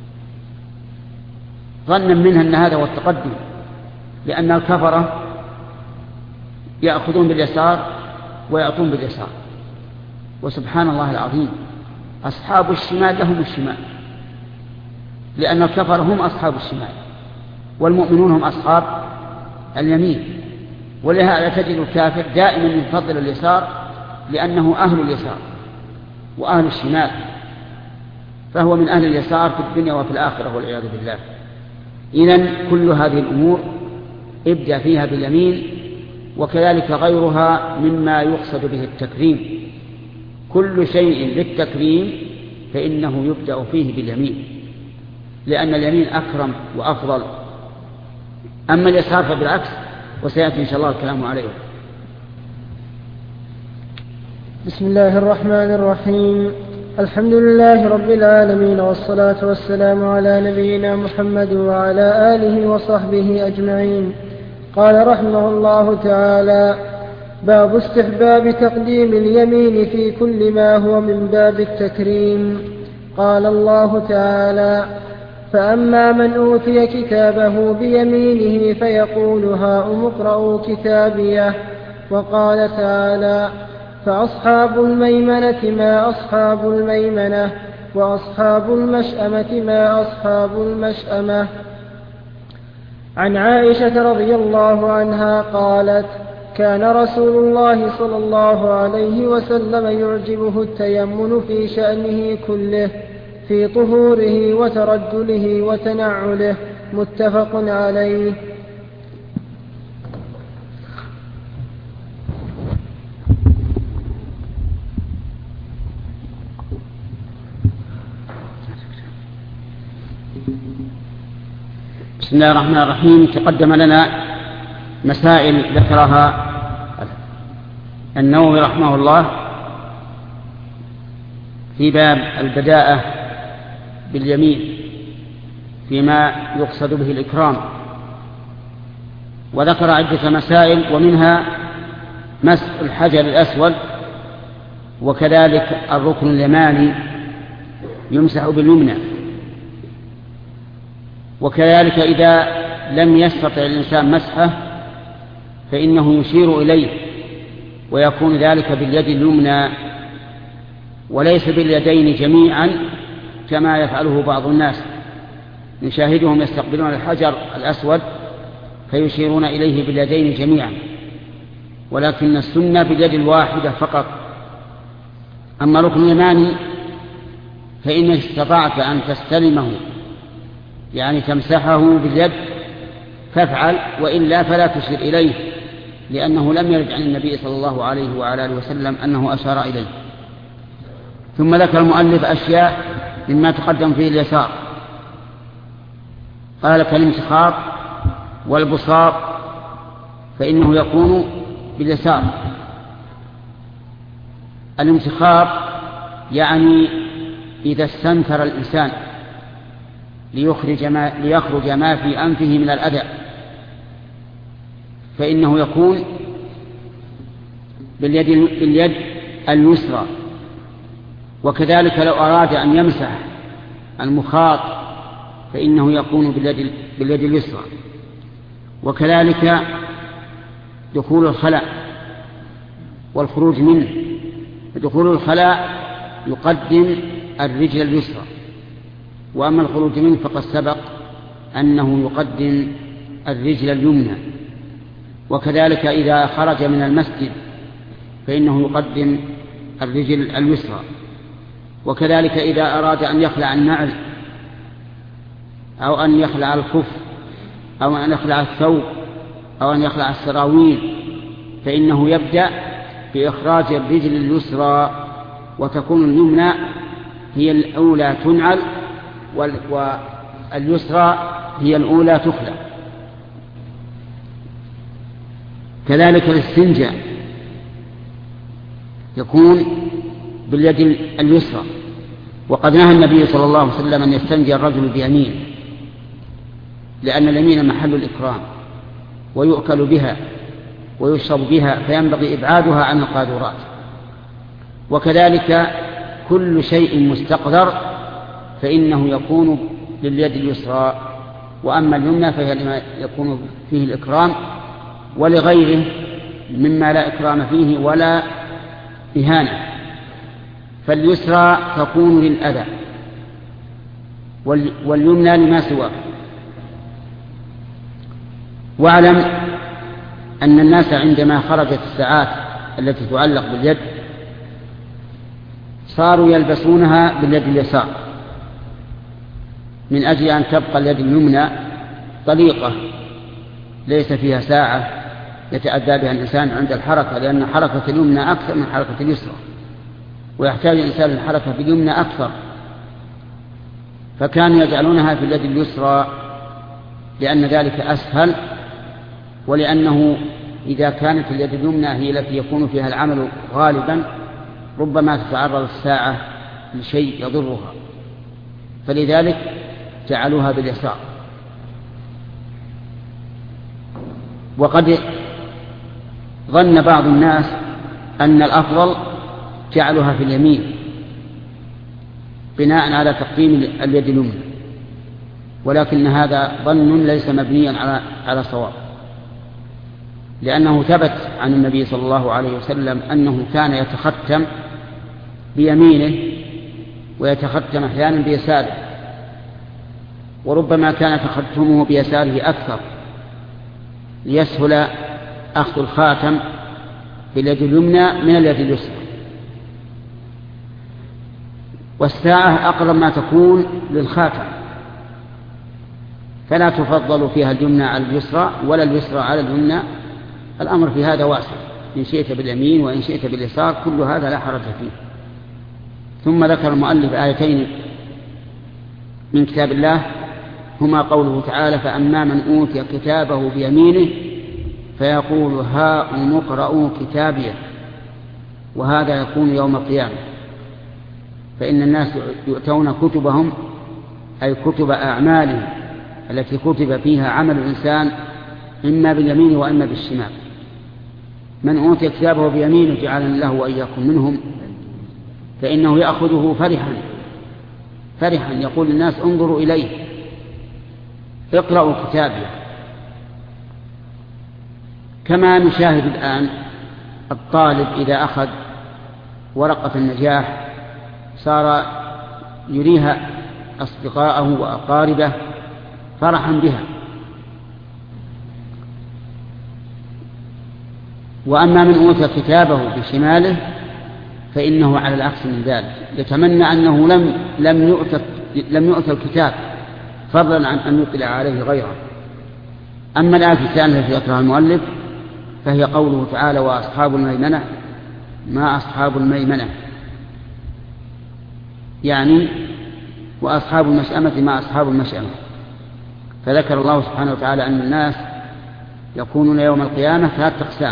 ظنا منها أن هذا هو التقدم، لأن الكفرة يأخذون باليسار ويعطون باليسار. وسبحان الله العظيم، أصحاب الشمال لهم الشمال، لأن الكفرة هم أصحاب الشمال والمؤمنون هم أصحاب اليمين. ولهذا تجد الكافر دائما يفضل اليسار لأنه أهل اليسار وأهل الشمال، فهو من أهل اليسار في الدنيا وفي الآخرة والعياذ بالله. إذن كل هذه الأمور ابدأ فيها باليمين، وكذلك غيرها مما يقصد به التكريم. كل شيء للتكريم فإنه يبدأ فيه باليمين، لأن اليمين أكرم وأفضل. أما اليسار فبالعكس، وسيأتي إن شاء الله الكلام عليه. بسم الله الرحمن الرحيم. الحمد لله رب العالمين، والصلاة والسلام على نبينا محمد وعلى آله وصحبه أجمعين. قال رحمه الله تعالى: باب استحباب تقديم اليمين في كل ما هو من باب التكريم. قال الله تعالى: فأما من أوتي كتابه بيمينه فيقول هاؤم اقرءوا كتابيه. وقال تعالى: فأصحاب الميمنة ما أصحاب الميمنة، وأصحاب المشأمة ما أصحاب المشأمة. عن عائشة رضي الله عنها قالت: كان رسول الله صلى الله عليه وسلم يعجبه التيمن في شأنه كله، في طهوره وترجله وتنعله. متفق عليه. بسم الله الرحمن الرحيم. تقدم لنا مسائل ذكرها النووي رحمه الله في باب البداءة باليمين فيما يقصد به الإكرام، وذكر عدة مسائل، ومنها مسح الحجر الأسود، وكذلك الركن اليماني يمسح باليمنى، وكذلك إذا لم يستطع الإنسان مسحه فإنه يشير إليه، ويكون ذلك باليد اليمنى وليس باليدين جميعا كما يفعله بعض الناس، نشاهدهم يستقبلون الحجر الأسود فيشيرون إليه باليدين جميعا، ولكن السنة باليد الواحدة فقط. أما ركن اليماني فإن استطعت أن تستلمه يعني تمسحه باليد فافعل، وإلا فلا تشير إليه، لأنه لم يرد عن النبي صلى الله عليه وعلى آله وسلم أنه أشار إليه. ثم ذكر المؤلف أشياء مما تقدم فيه اليسار، قال كالامتخاط والبساط فإنه يكون باليسار. الامتخاط يعني إذا استنثر الإنسان ليخرج ما في أنفه من الأذى فإنه يكون باليد اليسرى. وكذلك لو أراد أن يمسح المخاط فإنه يكون باليد اليسرى. وكذلك دخول الخلاء والخروج منه، دخول الخلاء يقدم الرجل اليسرى، وأما الخروج منه فقد سبق أنه يقدم الرجل اليمنى. وكذلك إذا خرج من المسجد فإنه يقدم الرجل اليسرى. وكذلك إذا أراد أن يخلع النعل أو أن يخلع الخف أو أن يخلع الثوب أو أن يخلع السراويل فإنه يبدأ بإخراج الرجل اليسرى، وتكون اليمنى هي الأولى تنعل واليسرى هي الأولى تخلع. كذلك الاستنجاء يكون باليد اليسرى، وقد نهى النبي صلى الله عليه وسلم أن يستنجي الرجل بيمينه، لأن اليمين محل الإكرام ويؤكل بها ويشرب بها، فينبغي إبعادها عن القاذورات. وكذلك كل شيء مستقذر فإنه يكون لليد اليسرى، وأما اليمنى فهي لما يكون فيه الإكرام ولغيره مما لا إكرام فيه ولا إهانة. فاليسرى تكون للأذى واليمنى لما سواه. واعلم أن الناس عندما خرجت الساعات التي تعلق باليد صاروا يلبسونها باليد اليسار من أجل أن تبقى اليد اليمنى طليقة ليس فيها ساعة يتأذى بها الإنسان عند الحركة، لأن حركة اليمنى أكثر من حركة اليسرى، ويحتاج الإنسان الحركة في اليمنى أكثر، فكانوا يجعلونها في اليد اليسرى لأن ذلك أسهل، ولأنه إذا كانت اليد اليمنى هي التي يكون فيها العمل غالبا ربما تتعرض الساعة لشيء يضرها، فلذلك جعلوها باليسار. وقد ظن بعض الناس أن الأفضل جعلها في اليمين بناء على تقديم اليد اليمنى، ولكن هذا ظن ليس مبنيا على صواب، لأنه ثبت عن النبي صلى الله عليه وسلم أنه كان يتختم بيمينه ويتختم أحيانا بيساره، وربما كان تختمه بيساره أكثر ليسهل أخذ الخاتم باليد اليمنى من اليد اليسرى. والساعة أقرب ما تكون للخاتم، فلا تفضل فيها اليمنى على اليسرى ولا اليسرى على اليمنى، الأمر في هذا واسع، إن شئت باليمين وإن شئت باليسار كل هذا لا حرج فيه. ثم ذكر المؤلف آيتين من كتاب الله هما قوله تعالى: فأما من أوتي كتابه بيمينه فيقول هاؤم اقرءوا كتابيه، وهذا يكون يوم القيامة، فإن الناس يؤتون كتبهم أي كتب أعمالهم التي كتب فيها عمل الإنسان إما باليمين وإما بالشمال. من أوتي كتابه بيمينه جعلنا الله وإياكم منهم، فإنه يأخذه فرحا يقول للناس انظروا إليه اقرأوا كتابي، كما نشاهد الآن الطالب إذا أخذ ورقة النجاح صار يريها أصدقاءه وأقاربه فرحا بها. وأما من أوتى كتابه بشماله فإنه على العكس من ذلك، يتمنى أنه لم يؤتى الكتاب فضلا عن أن يطلع عليه غيره. أما الآية الثانية التي ذكرها المؤلف فهي قوله تعالى: وأصحاب الميمنة ما أصحاب الميمنة، يعني وأصحاب المشأمة ما أصحاب المشأمة. فذكر الله سبحانه وتعالى أن الناس يكونون يوم القيامة 3 أقسام: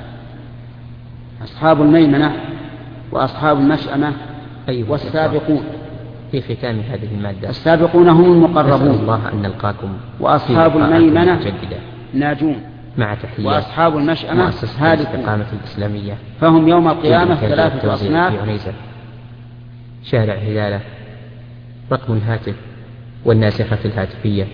أصحاب الميمنة وأصحاب المشأمة والسابقون. في ختام هذه المادة السابقون هم المقربون. نسأل الله أن نلقاكم وأصحاب الميمنة ناجون مع تحية وأصحاب المشأمة مؤسسة الاستقامة الإسلامية، فهم يوم القيامة 3 أصناف. شارع هلالة، رقم الهاتف والناسخة الهاتفية.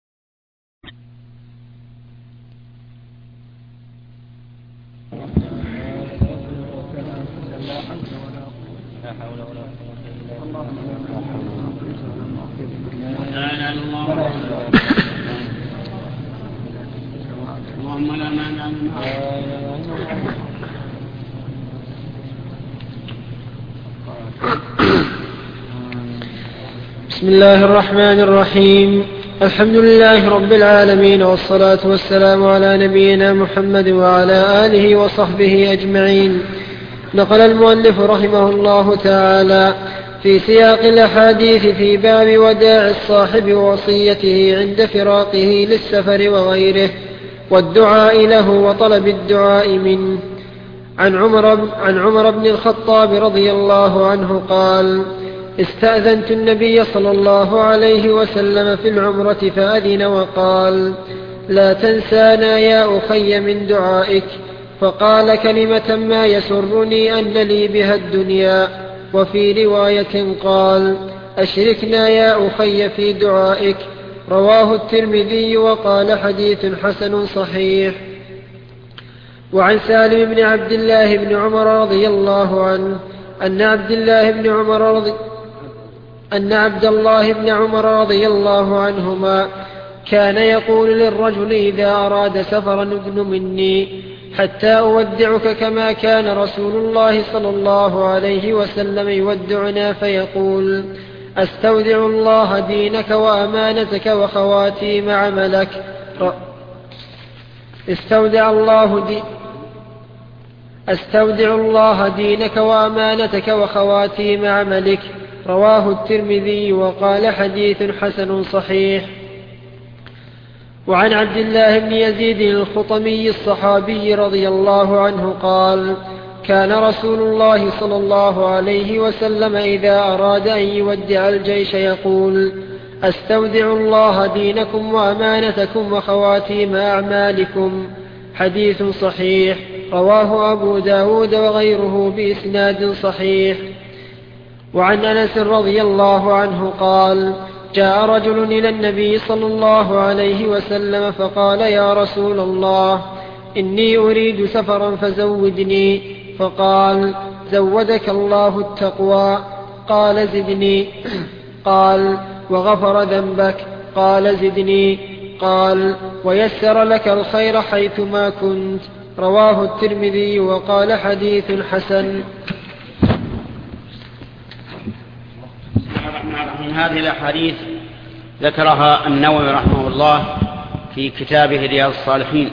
بسم الله الرحمن الرحيم. الحمد لله رب العالمين، والصلاة والسلام على نبينا محمد وعلى آله وصحبه أجمعين. نقل المؤلف رحمه الله تعالى في سياق الأحاديث في باب وداع الصاحب ووصيته عند فراقه للسفر وغيره، والدعاء له وطلب الدعاء منه. عن عمر بن الخطاب رضي الله عنه قال: استأذنت النبي صلى الله عليه وسلم في العمرة فأذن وقال: لا تنسانا يا أخي من دعائك. فقال كلمة ما يسرني أن لي بها الدنيا. وفي رواية قال: أشركنا يا أخي في دعائك. رواه الترمذي وقال حديث حسن صحيح. وعن سالم بن عبد الله بن عمر رضي الله عنه أن عبد الله بن عمر رضي الله عنهما كان يقول للرجل إذا أراد سفرا: ادن مني حتى أودعك، كما كان رسول الله صلى الله عليه وسلم يودعنا فيقول: أستودع الله دينك وأمانتك وخواتيم عملك. استودع الله دينك وأمانتك وخواتيم عملك. رواه الترمذي وقال حديث حسن صحيح. وعن عبد الله بن يزيد الخطمي الصحابي رضي الله عنه قال: كان رسول الله صلى الله عليه وسلم إذا أراد أن يودع الجيش يقول: أستودع الله دينكم وأمانتكم وخواتيم أعمالكم. حديث صحيح. رواه أبو داود وغيره بإسناد صحيح. وعن أنس رضي الله عنه قال: جاء رجل إلى النبي صلى الله عليه وسلم فقال: يا رسول الله، إني أريد سفرا فزودني. فقال: زودك الله التقوى. قال: زدني. قال: وغفر ذنبك. قال: زدني. قال: ويسر لك الخير حيثما كنت. رواه الترمذي وقال حديث حسن. هذه الأحاديث ذكرها النووي رحمه الله في كتابه رياض الصالحين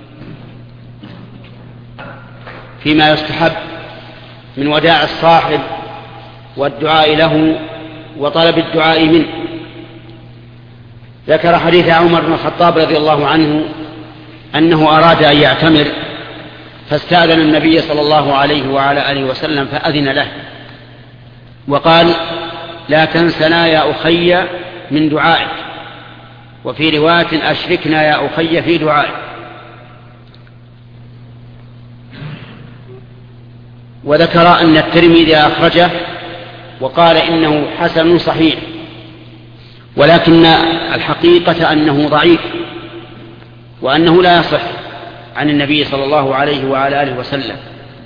فيما يستحب من وداع الصاحب والدعاء له وطلب الدعاء منه. ذكر حديث عمر بن الخطاب رضي الله عنه أنه أراد أن يعتمر فاستأذن النبي صلى الله عليه وعلى آله وسلم فأذن له وقال: لا تنسنا يا أخي من دعائك. وفي رواية: أشركنا يا أخي في دعائك. وذكر أن الترمذي أخرجه وقال إنه حسن صحيح، ولكن الحقيقة أنه ضعيف وأنه لا يصح، عن النبي صلى الله عليه وعلى آله وسلم.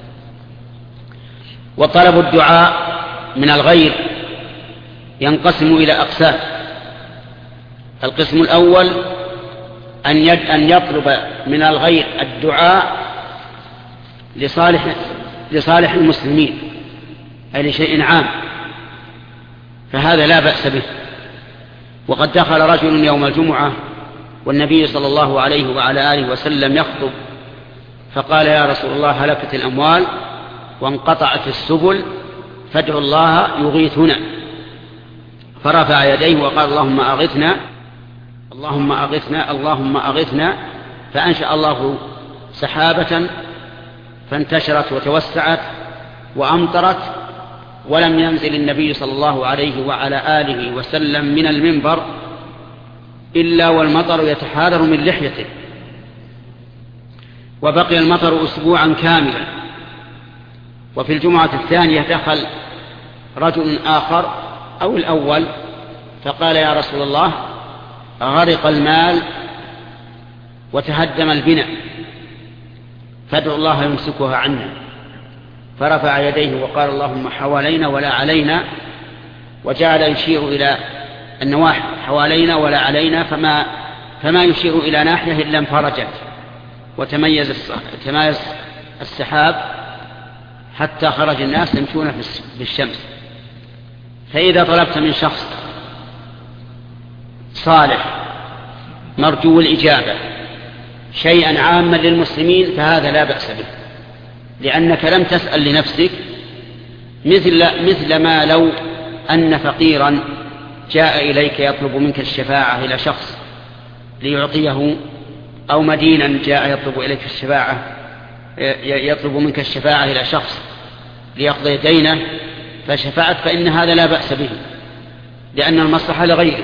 وطلب الدعاء من الغير ينقسم إلى أقسام. القسم الأول أن يطلب من الغير الدعاء لصالح المسلمين، أي لشيء عام، فهذا لا بأس به. وقد دخل رجل يوم الجمعة والنبي صلى الله عليه وعلى آله وسلم يخطب، فقال: يا رسول الله، هلكت الأموال وانقطعت السبل، فادعوا الله يغيثنا. فرفع يديه وقال: اللهم أغثنا، اللهم أغثنا، اللهم أغثنا. فأنشأ الله سحابة فانتشرت وتوسعت وأمطرت، ولم ينزل النبي صلى الله عليه وعلى آله وسلم من المنبر إلا والمطر يتحاذر من لحيته. وبقي المطر أسبوعا كاملا. وفي الجمعة الثانية دخل رجل آخر أو الأول فقال: يا رسول الله، غرق المال وتهدم البناء، فادعوا الله يمسكها عنا. فرفع يديه وقال: اللهم حوالينا ولا علينا، وجعل يشير إلى النواحي: حوالينا ولا علينا، فما يشير إلى ناحية إلا انفرجت وتميز السحاب حتى خرج الناس يمشون بالشمس. فإذا طلبت من شخص صالح مرجو الإجابة شيئا عاما للمسلمين فهذا لا بأس به، لأنك لم تسأل لنفسك، مثل ما لو أن فقيرا جاء إليك يطلب منك الشفاعة إلى شخص ليعطيه، أو مدينا جاء يطلب إليك الشفاعة، يطلب منك الشفاعة إلى شخص ليقضي دينه فشفعت، فإن هذا لا بأس به، لأن المصلحة لغيرك.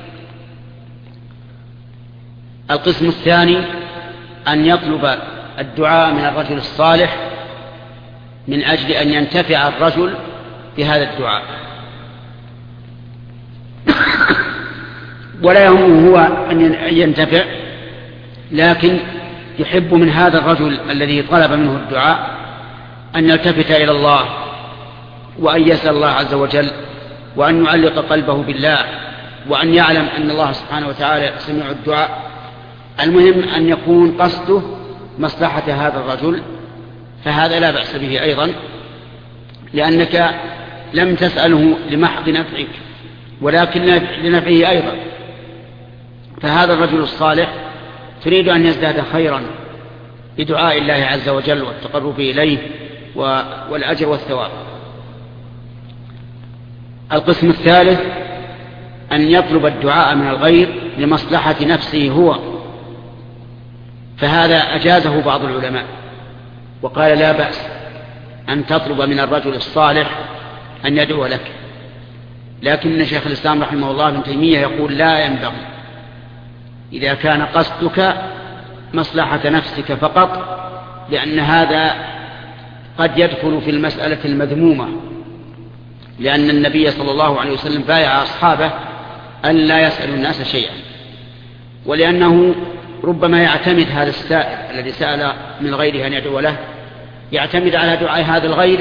القسم الثاني أن يطلب الدعاء من الرجل الصالح من أجل أن ينتفع الرجل بهذا الدعاء، ولا يهمه هو أن ينتفع، لكن يحب من هذا الرجل الذي طلب منه الدعاء أن يلتفت إلى الله، وأن يسأل الله عز وجل، وأن يعلق قلبه بالله، وأن يعلم أن الله سبحانه وتعالى سميع الدعاء. المهم أن يكون قصده مصلحة هذا الرجل، فهذا لا بأس به أيضا، لأنك لم تسأله لمحض نفعك ولكن لنفعه أيضا. فهذا الرجل الصالح تريد أن يزداد خيرا بدعاء الله عز وجل والتقرب إليه والأجر والثواب. القسم الثالث أن يطلب الدعاء من الغير لمصلحة نفسه هو، فهذا أجازه بعض العلماء وقال: لا بأس أن تطلب من الرجل الصالح أن يدعو لك، لكن شيخ الإسلام رحمه الله ابن تيمية يقول: لا ينبغي، إذا كان قصدك مصلحة نفسك فقط، لأن هذا قد يدخل في المسألة المذمومة، لأن النبي صلى الله عليه وسلم بايع أصحابه أن لا يسألوا الناس شيئا، ولأنه ربما يعتمد هذا السائل الذي سأل من غيره أن يدعو له، يعتمد على دعاء هذا الغير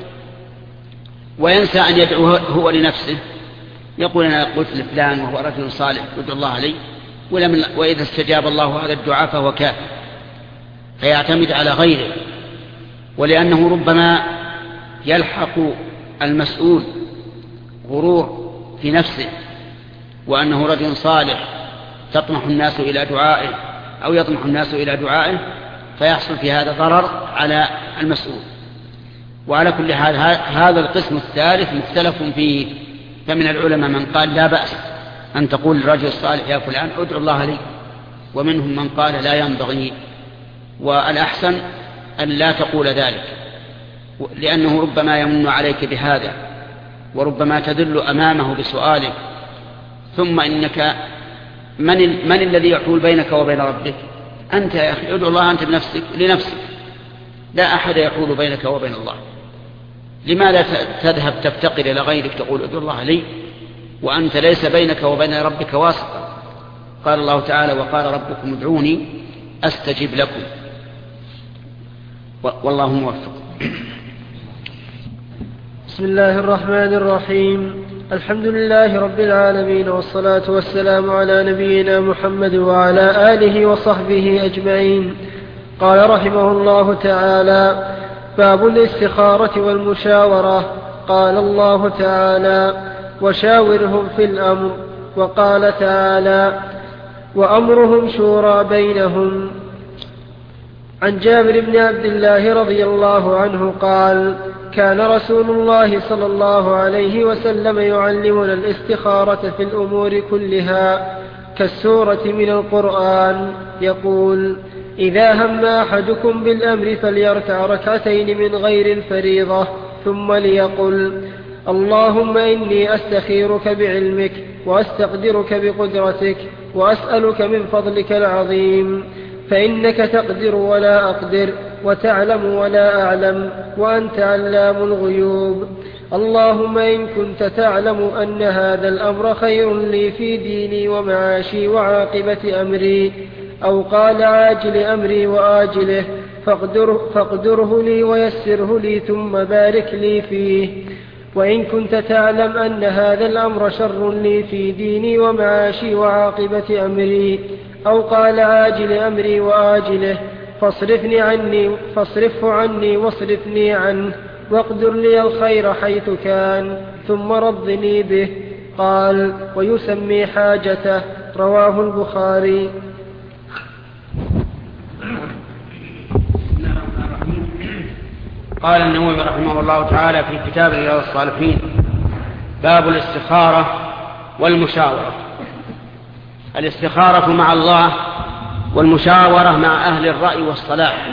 وينسى أن يدعو هو لنفسه، يقول: أنا قلت لفلان وهو رجل صالح ادعو الله عليه، وإذا استجاب الله هذا الدعاء فهو كافر، فيعتمد على غيره. ولأنه ربما يلحق المسؤول غرور في نفسه، وأنه رجل صالح تطمح الناس إلى دعائه أو يطمح الناس إلى دعائه، فيحصل في هذا ضرر على المسؤول. وعلى كل حال هذا القسم الثالث مختلف فيه، فمن العلماء من قال: لا بأس أن تقول للرجل الصالح: يا فلان ادعو الله لي، ومنهم من قال: لا ينبغي، والأحسن أن لا تقول ذلك، لأنه ربما يمن عليك بهذا، وربما تدل أمامه بسؤالك، ثم إنك من الذي يحول بينك وبين ربك؟ أنت يا أخي، ادعو الله أنت لنفسك، لا أحد يحول بينك وبين الله. لماذا تذهب تفتقر إلى غيرك تقول ادعو الله لي وأنت ليس بينك وبين ربك واسطة؟ قال الله تعالى: وقال ربكم ادعوني أستجب لكم. والله موفق. بسم الله الرحمن الرحيم. الحمد لله رب العالمين، والصلاة والسلام على نبينا محمد وعلى آله وصحبه أجمعين. قال رحمه الله تعالى: باب الاستخارة والمشاورة. قال الله تعالى: وشاورهم في الأمر. وقال تعالى: وأمرهم شورى بينهم. عن جابر بن عبد الله رضي الله عنه قال: كان رسول الله صلى الله عليه وسلم يعلمنا الاستخارة في الأمور كلها كالسورة من القرآن، يقول: إذا هم أحدكم بالأمر فليركع ركعتين من غير الفريضة، ثم ليقل: اللهم إني أستخيرك بعلمك، وأستقدرك بقدرتك، وأسألك من فضلك العظيم، فإنك تقدر ولا أقدر، وتعلم ولا أعلم، وأنت علام الغيوب. اللهم إن كنت تعلم أن هذا الأمر خير لي في ديني ومعاشي وعاقبة أمري، أو قال عاجل أمري وآجله، فاقدره لي ويسره لي، ثم بارك لي فيه. وإن كنت تعلم أن هذا الأمر شر لي في ديني ومعاشي وعاقبة أمري، أو قال عاجل أمري وآجله، فاصرفه عني واصرفني عنه، واقدر لي الخير حيث كان، ثم رضني به. قال: ويسمي حاجته. رواه البخاري. قال النووي رحمه الله تعالى في كتاب رياض الصالحين: باب الاستخارة والمشاورة. الاستخارة مع الله، والمشاورة مع أهل الرأي والصلاح.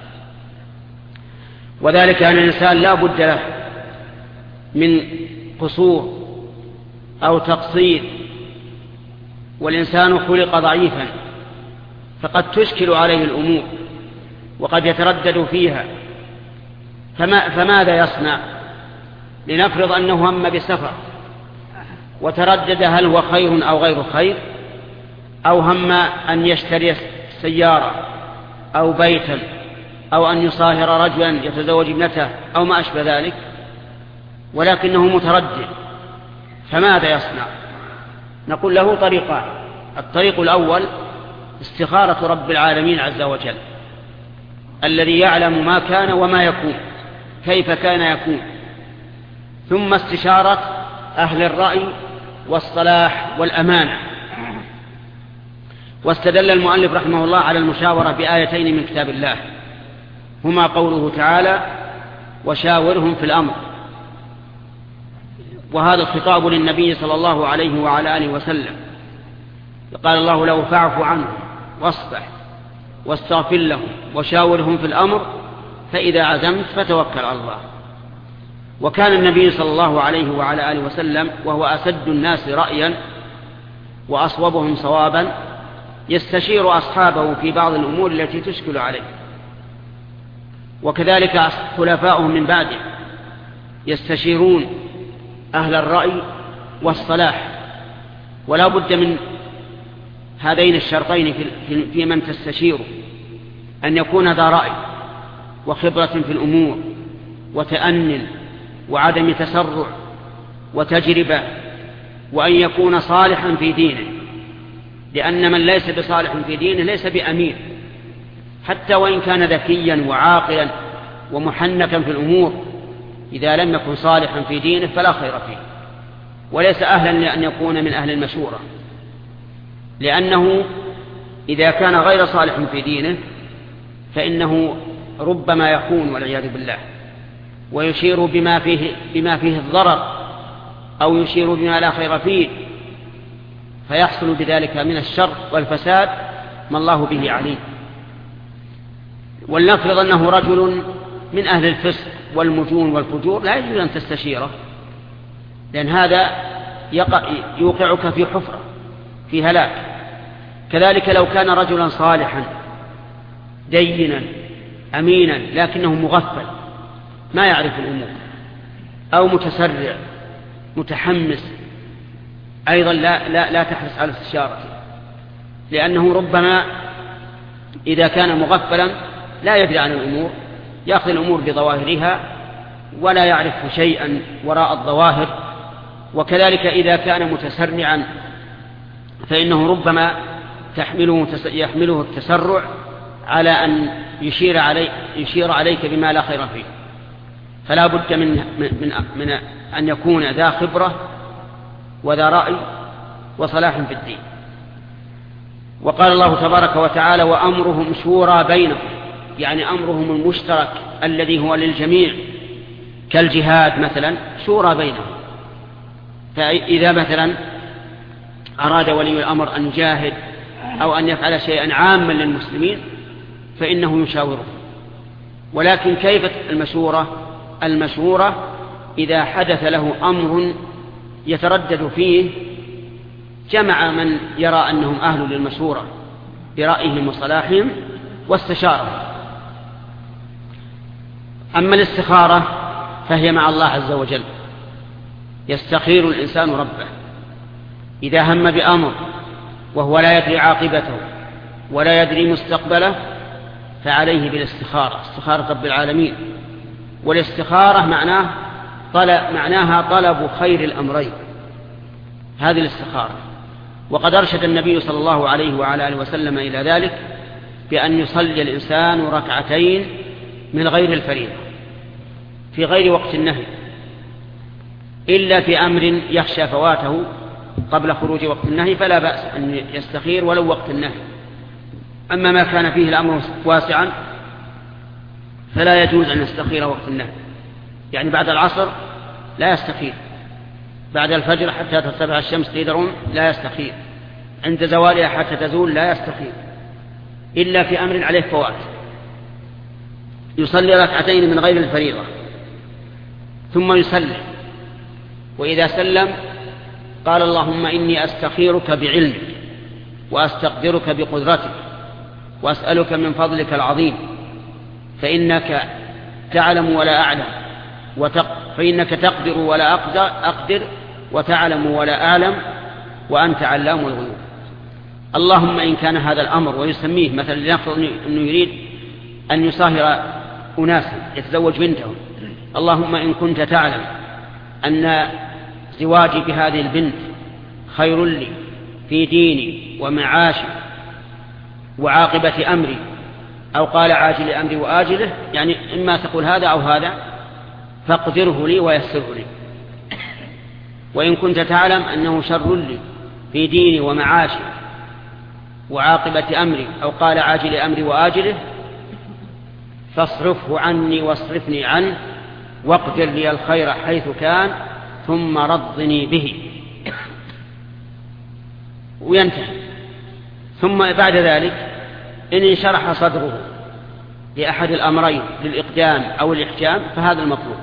وذلك أن الإنسان لا بد له من قصور أو تقصير، والإنسان خلق ضعيفا، فقد تشكل عليه الأمور وقد يتردد فيها، فماذا يصنع؟ لنفرض أنه هم بسفر وتردد هل هو خير أو غير خير، أو هم أن يشتري سيارة أو بيتا، أو أن يصاهر رجلا يتزوج ابنته أو ما أشبه ذلك، ولكنه متردد، فماذا يصنع؟ نقول له طريقان. الطريق الأول استخارة رب العالمين عز وجل، الذي يعلم ما كان وما يكون، كيف كان يكون، ثم استشارة أهل الرأي والصلاح والأمانة. واستدل المؤلف رحمه الله على المشاورة بآيتين من كتاب الله، هما قوله تعالى: وشاورهم في الأمر، وهذا الخطاب للنبي صلى الله عليه وعلى آله وسلم. قال الله له: فاعف عنهم واصفح واستغفر لهم وشاورهم في الأمر فإذا عزمت فتوكل على الله. وكان النبي صلى الله عليه وعلى آله وسلم وهو أسد الناس رأيا وأصوبهم صوابا يستشير أصحابه في بعض الأمور التي تشكل عليه، وكذلك خلفاؤهم من بعده يستشيرون أهل الرأي والصلاح. ولا بد من هذين الشرطين في من تستشيره، أن يكون ذا رأي وخبرة في الأمور وتأنٍ وعدم تسرع وتجربة، وأن يكون صالحا في دينه، لأن من ليس بصالح في دينه ليس بأمين، حتى وإن كان ذكيا وعاقلا ومحنكا في الأمور، إذا لم يكن صالحا في دينه فلا خير فيه، وليس أهلا لأن يكون من أهل المشورة، لأنه إذا كان غير صالح في دينه فإنه ربما يكون والعياذ بالله، ويشير بما فيه الضرر، أو يشير بما لا خير فيه، فيحصل بذلك من الشر والفساد ما الله به عليم. ولنفرض أنه رجل من أهل الفسق والمجون والفجور، لا يجوز أن تستشيره، لأن هذا يوقعك في حفرة، في هلاك. كذلك لو كان رجلا صالحا دينا أمينا لكنه مغفل ما يعرف الأمور، أو متسرع متحمس، أيضا لا تحرص على استشارته، لأنه ربما إذا كان مغفلا لا يدري عن الأمور يأخذ الأمور بظواهرها ولا يعرف شيئا وراء الظواهر. وكذلك إذا كان متسرعا فإنه ربما يحمله التسرع على أن يشير عليك بما لا خير فيه. فلا بد من أن يكون ذا خبرة وذا رأي وصلاح في الدين. وقال الله تبارك وتعالى: وأمرهم شورى بينهم، يعني أمرهم المشترك الذي هو للجميع كالجهاد مثلا شورى بينهم. فإذا مثلا أراد ولي الأمر أن يجاهد أو أن يفعل شيئا عاما للمسلمين فإنه يشاوره. ولكن كيف المشورة إذا حدث له أمر يتردد فيه جمع من يرى أنهم أهل للمشورة برأيهم وصلاحهم واستشارهم. أما الاستخارة فهي مع الله عز وجل، يستخير الإنسان ربه إذا هم بأمر وهو لا يدري عاقبته ولا يدري مستقبله فعليه بالاستخارة، استخارة رب العالمين. والاستخارة معناها طلب خير الأمرين، هذه الاستخارة. وقد أرشد النبي صلى الله عليه وعلى آله وسلم إلى ذلك بأن يصلي الإنسان ركعتين من غير الفريضة في غير وقت النهي، إلا في أمر يخشى فواته قبل خروج وقت النهي فلا بأس أن يستخير ولو وقت النهي. أما ما كان فيه الأمر واسعا فلا يجوز أن يستخير وقت النهي، يعني بعد العصر لا يستخير، بعد الفجر حتى ترتفع الشمس تدرون لا يستخير، عند زوالها حتى تزول لا يستخير، إلا في أمر عليه فوات. يصلي ركعتين من غير الفريضة ثم يسلم، وإذا سلم قال: اللهم إني أستخيرك بعلمك وأستقدرك بقدرتك وأسألك من فضلك العظيم، فإنك تعلم ولا أعلم فإنك تقدر ولا أقدر وتعلم ولا أعلم وأنت علام الغيوب. اللهم إن كان هذا الأمر، ويسميه مثلا لنفرض أنه يريد أن يصاهر أناسا يتزوج بنتهم، اللهم إن كنت تعلم أن زواجي بهذه البنت خير لي في ديني ومعاشي وعاقبة أمري، أو قال عاجل أمري وآجله، يعني إما تقول هذا أو هذا، فاقدره لي ويسره لي. وإن كنت تعلم أنه شر لي في ديني ومعاشي وعاقبة أمري، أو قال عاجل أمري وآجله، فاصرفه عني واصرفني عنه واقدر لي الخير حيث كان ثم رضني به. وينتهي. ثم بعد ذلك إن انشرح صدره لأحد الأمرين للإقدام أو الإحجام فهذا المطلوب،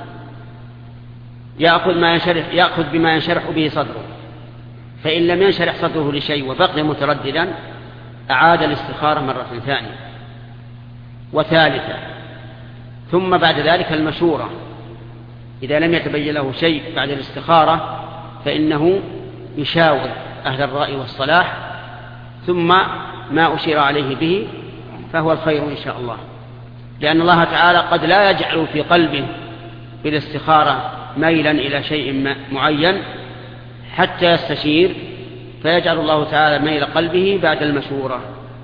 يأخذ بما ينشرح به صدره. فإن لم ينشرح صدره لشيء وبقي مترددا أعاد الاستخارة مرة ثانية وثالثة. ثم بعد ذلك المشورة، إذا لم يتبين له شيء بعد الاستخارة فإنه يشاور أهل الرأي والصلاح، ثم ما أشير عليه به فهو الخير إن شاء الله، لأن الله تعالى قد لا يجعل في قلبه بالاستخارة ميلا إلى شيء معين حتى يستشير، فيجعل الله تعالى ميل قلبه بعد المشورة.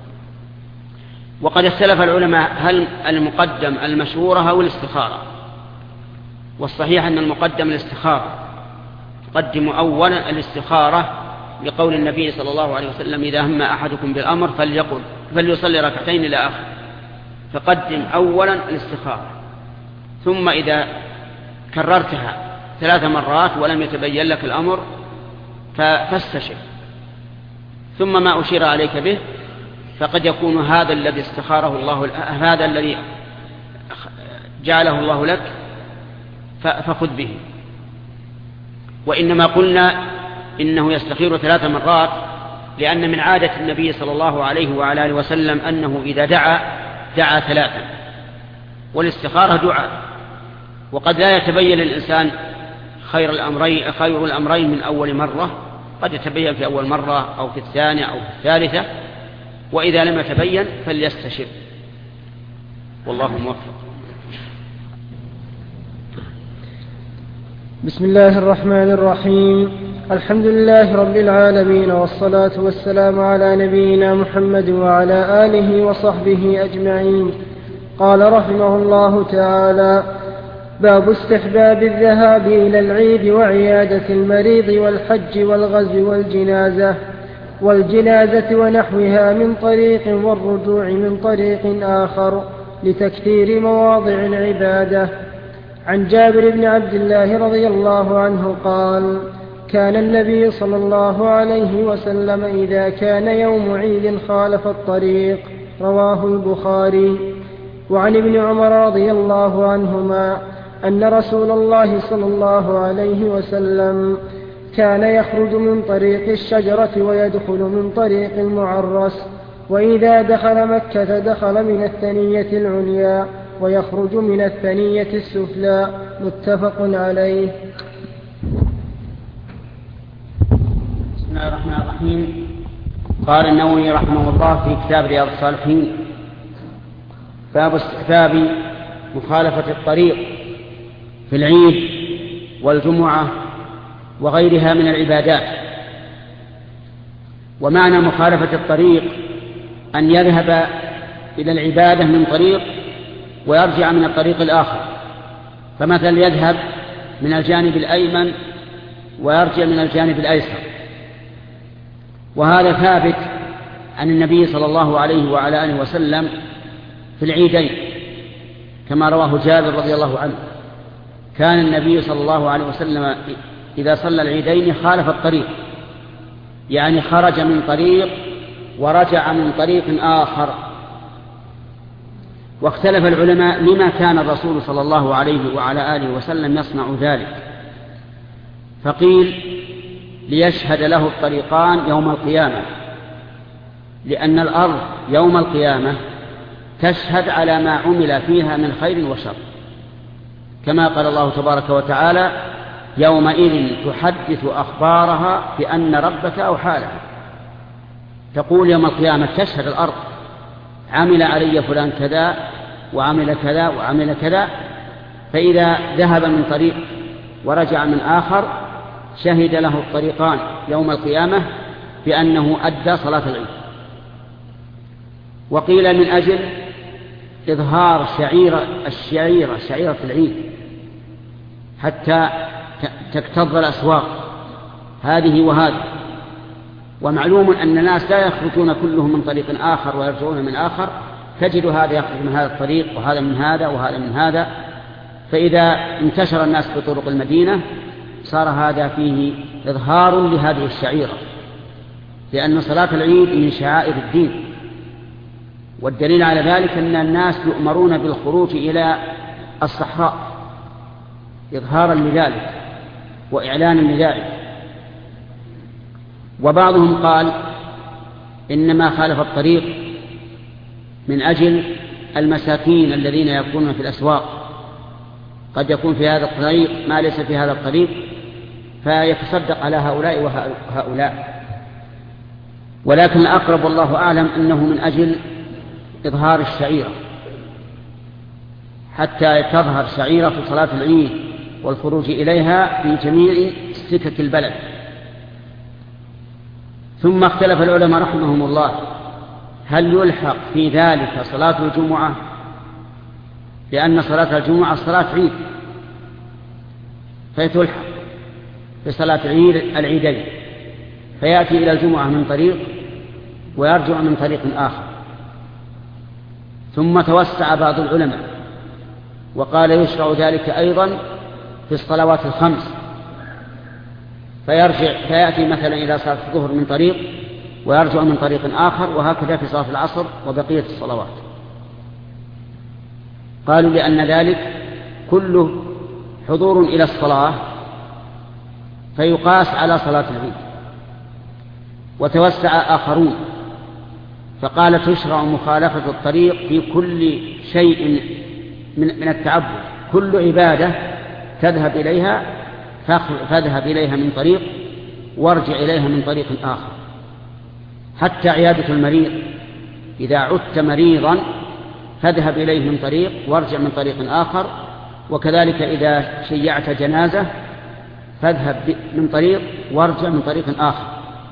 وقد اختلف العلماء هل المقدم المشورة أو الاستخارة، والصحيح أن المقدم الاستخارة، قدم أولا الاستخارة لقول النبي صلى الله عليه وسلم: إذا هم أحدكم بالأمر فليصلي ركعتين إلى آخر. فقدم أولا الاستخارة، ثم إذا كررتها 3 مرات ولم يتبين لك الأمر فاستشر، ثم ما أشير عليك به، فقد يكون هذا الذي استخاره الله، هذا الذي جعله الله لك فخذ به. وإنما قلنا إنه يستخير 3 مرات لأن من عادة النبي صلى الله عليه وعلى آله وسلم أنه إذا دعا 3، والاستخارة دعاء، وقد لا يتبين للإنسان خير الأمرين من أول مرة، قد يتبين في أول مرة أو في الثانية أو في الثالثة، وإذا لم يتبين فليستشر، والله موفق. بسم الله الرحمن الرحيم. الحمد لله رب العالمين، والصلاة والسلام على نبينا محمد وعلى آله وصحبه أجمعين. قال رحمه الله تعالى: باب استحباب الذهاب إلى العيد وعيادة المريض والحج والغزو والجنازة ونحوها من طريق، والرجوع من طريق آخر، لتكثير مواضع العبادة. عن جابر بن عبد الله رضي الله عنه قال: كان النبي صلى الله عليه وسلم إذا كان يوم عيد خالف الطريق. رواه البخاري. وعن ابن عمر رضي الله عنهما أن رسول الله صلى الله عليه وسلم كان يخرج من طريق الشجرة ويدخل من طريق المعرس، وإذا دخل مكة دخل من الثنية العليا ويخرج من الثنية السفلى. متفق عليه. بسم الله الرحمن الرحيم. قال النووي رحمه الله في كتاب رياض الصالحين: باب استحباب مخالفة الطريق في العيد والجمعة وغيرها من العبادات. ومعنى مخالفة الطريق أن يذهب إلى العبادة من طريق ويرجع من الطريق الآخر، فمثل يذهب من الجانب الأيمن ويرجع من الجانب الأيسر. وهذا ثابت عن النبي صلى الله عليه وعلى آله وسلم في العيدين، كما رواه جابر رضي الله عنه: كان النبي صلى الله عليه وسلم إذا صلى العيدين خالف الطريق، يعني خرج من طريق ورجع من طريق آخر. واختلف العلماء لما كان الرسول صلى الله عليه وعلى آله وسلم يصنع ذلك، فقيل: ليشهد له الطريقان يوم القيامة، لأن الأرض يوم القيامة تشهد على ما عمل فيها من خير وشر، كما قال الله تبارك وتعالى: يومئذ تحدث أخبارها بأن ربك أوحى لها. تقول يوم القيامة تشهد الأرض: عمل علي فلان كذا وعمل كذا وعمل كذا. فإذا ذهب من طريق ورجع من آخر شهد له الطريقان يوم القيامة بأنه أدى صلاة العيد. وقيل من أجل إظهار شعيرة العيد حتى تكتظ الأسواق هذه وهذه. ومعلوم أن الناس لا يخرجون كلهم من طريق آخر ويرجعون من آخر، تجد هذا يخرج من هذا الطريق وهذا من هذا وهذا من هذا. فإذا انتشر الناس في طرق المدينة صار هذا فيه إظهار لهذه الشعيرة، لأن صلاة العيد من شعائر الدين. والدليل على ذلك أن الناس يؤمرون بالخروج إلى الصحراء إظهارا لذلك وإعلانا لذلك. وبعضهم قال إنما خالف الطريق من أجل المساكين الذين يكونون في الأسواق، قد يكون في هذا الطريق ما ليس في هذا الطريق، فيتصدق على هؤلاء وهؤلاء. ولكن الأقرب والله أعلم أنه من أجل إظهار الشعيرة، حتى تظهر شعيرة صلاة العيد والخروج إليها في جميع سكك البلد. ثم اختلف العلماء رحمهم الله: هل يلحق في ذلك صلاة الجمعة؟ لأن صلاة الجمعة صلاة عيد، فتلحق بصلاة العيدين، فيأتي إلى الجمعة من طريق ويرجع من طريق آخر. ثم توسع بعض العلماء وقال: يشرع ذلك أيضا في الصلوات الخمس، فيأتي مثلا إلى صلاة الظهر من طريق ويرجع من طريق آخر، وهكذا في صلاة العصر وبقية الصلوات. قالوا لأن ذلك كله حضور إلى الصلاة فيقاس على صلاة العيد. وتوسع آخرون فقال: تشرع مخالفة الطريق في كل شيء من التعبد، كل عبادة تذهب إليها فاذهب إليها من طريق وارجع إليها من طريق آخر. حتى عيادة المريض، إذا عدت مريضا فاذهب إليه من طريق وارجع من طريق آخر. وكذلك إذا شيعت جنازة فاذهب من طريق وارجع من طريق آخر.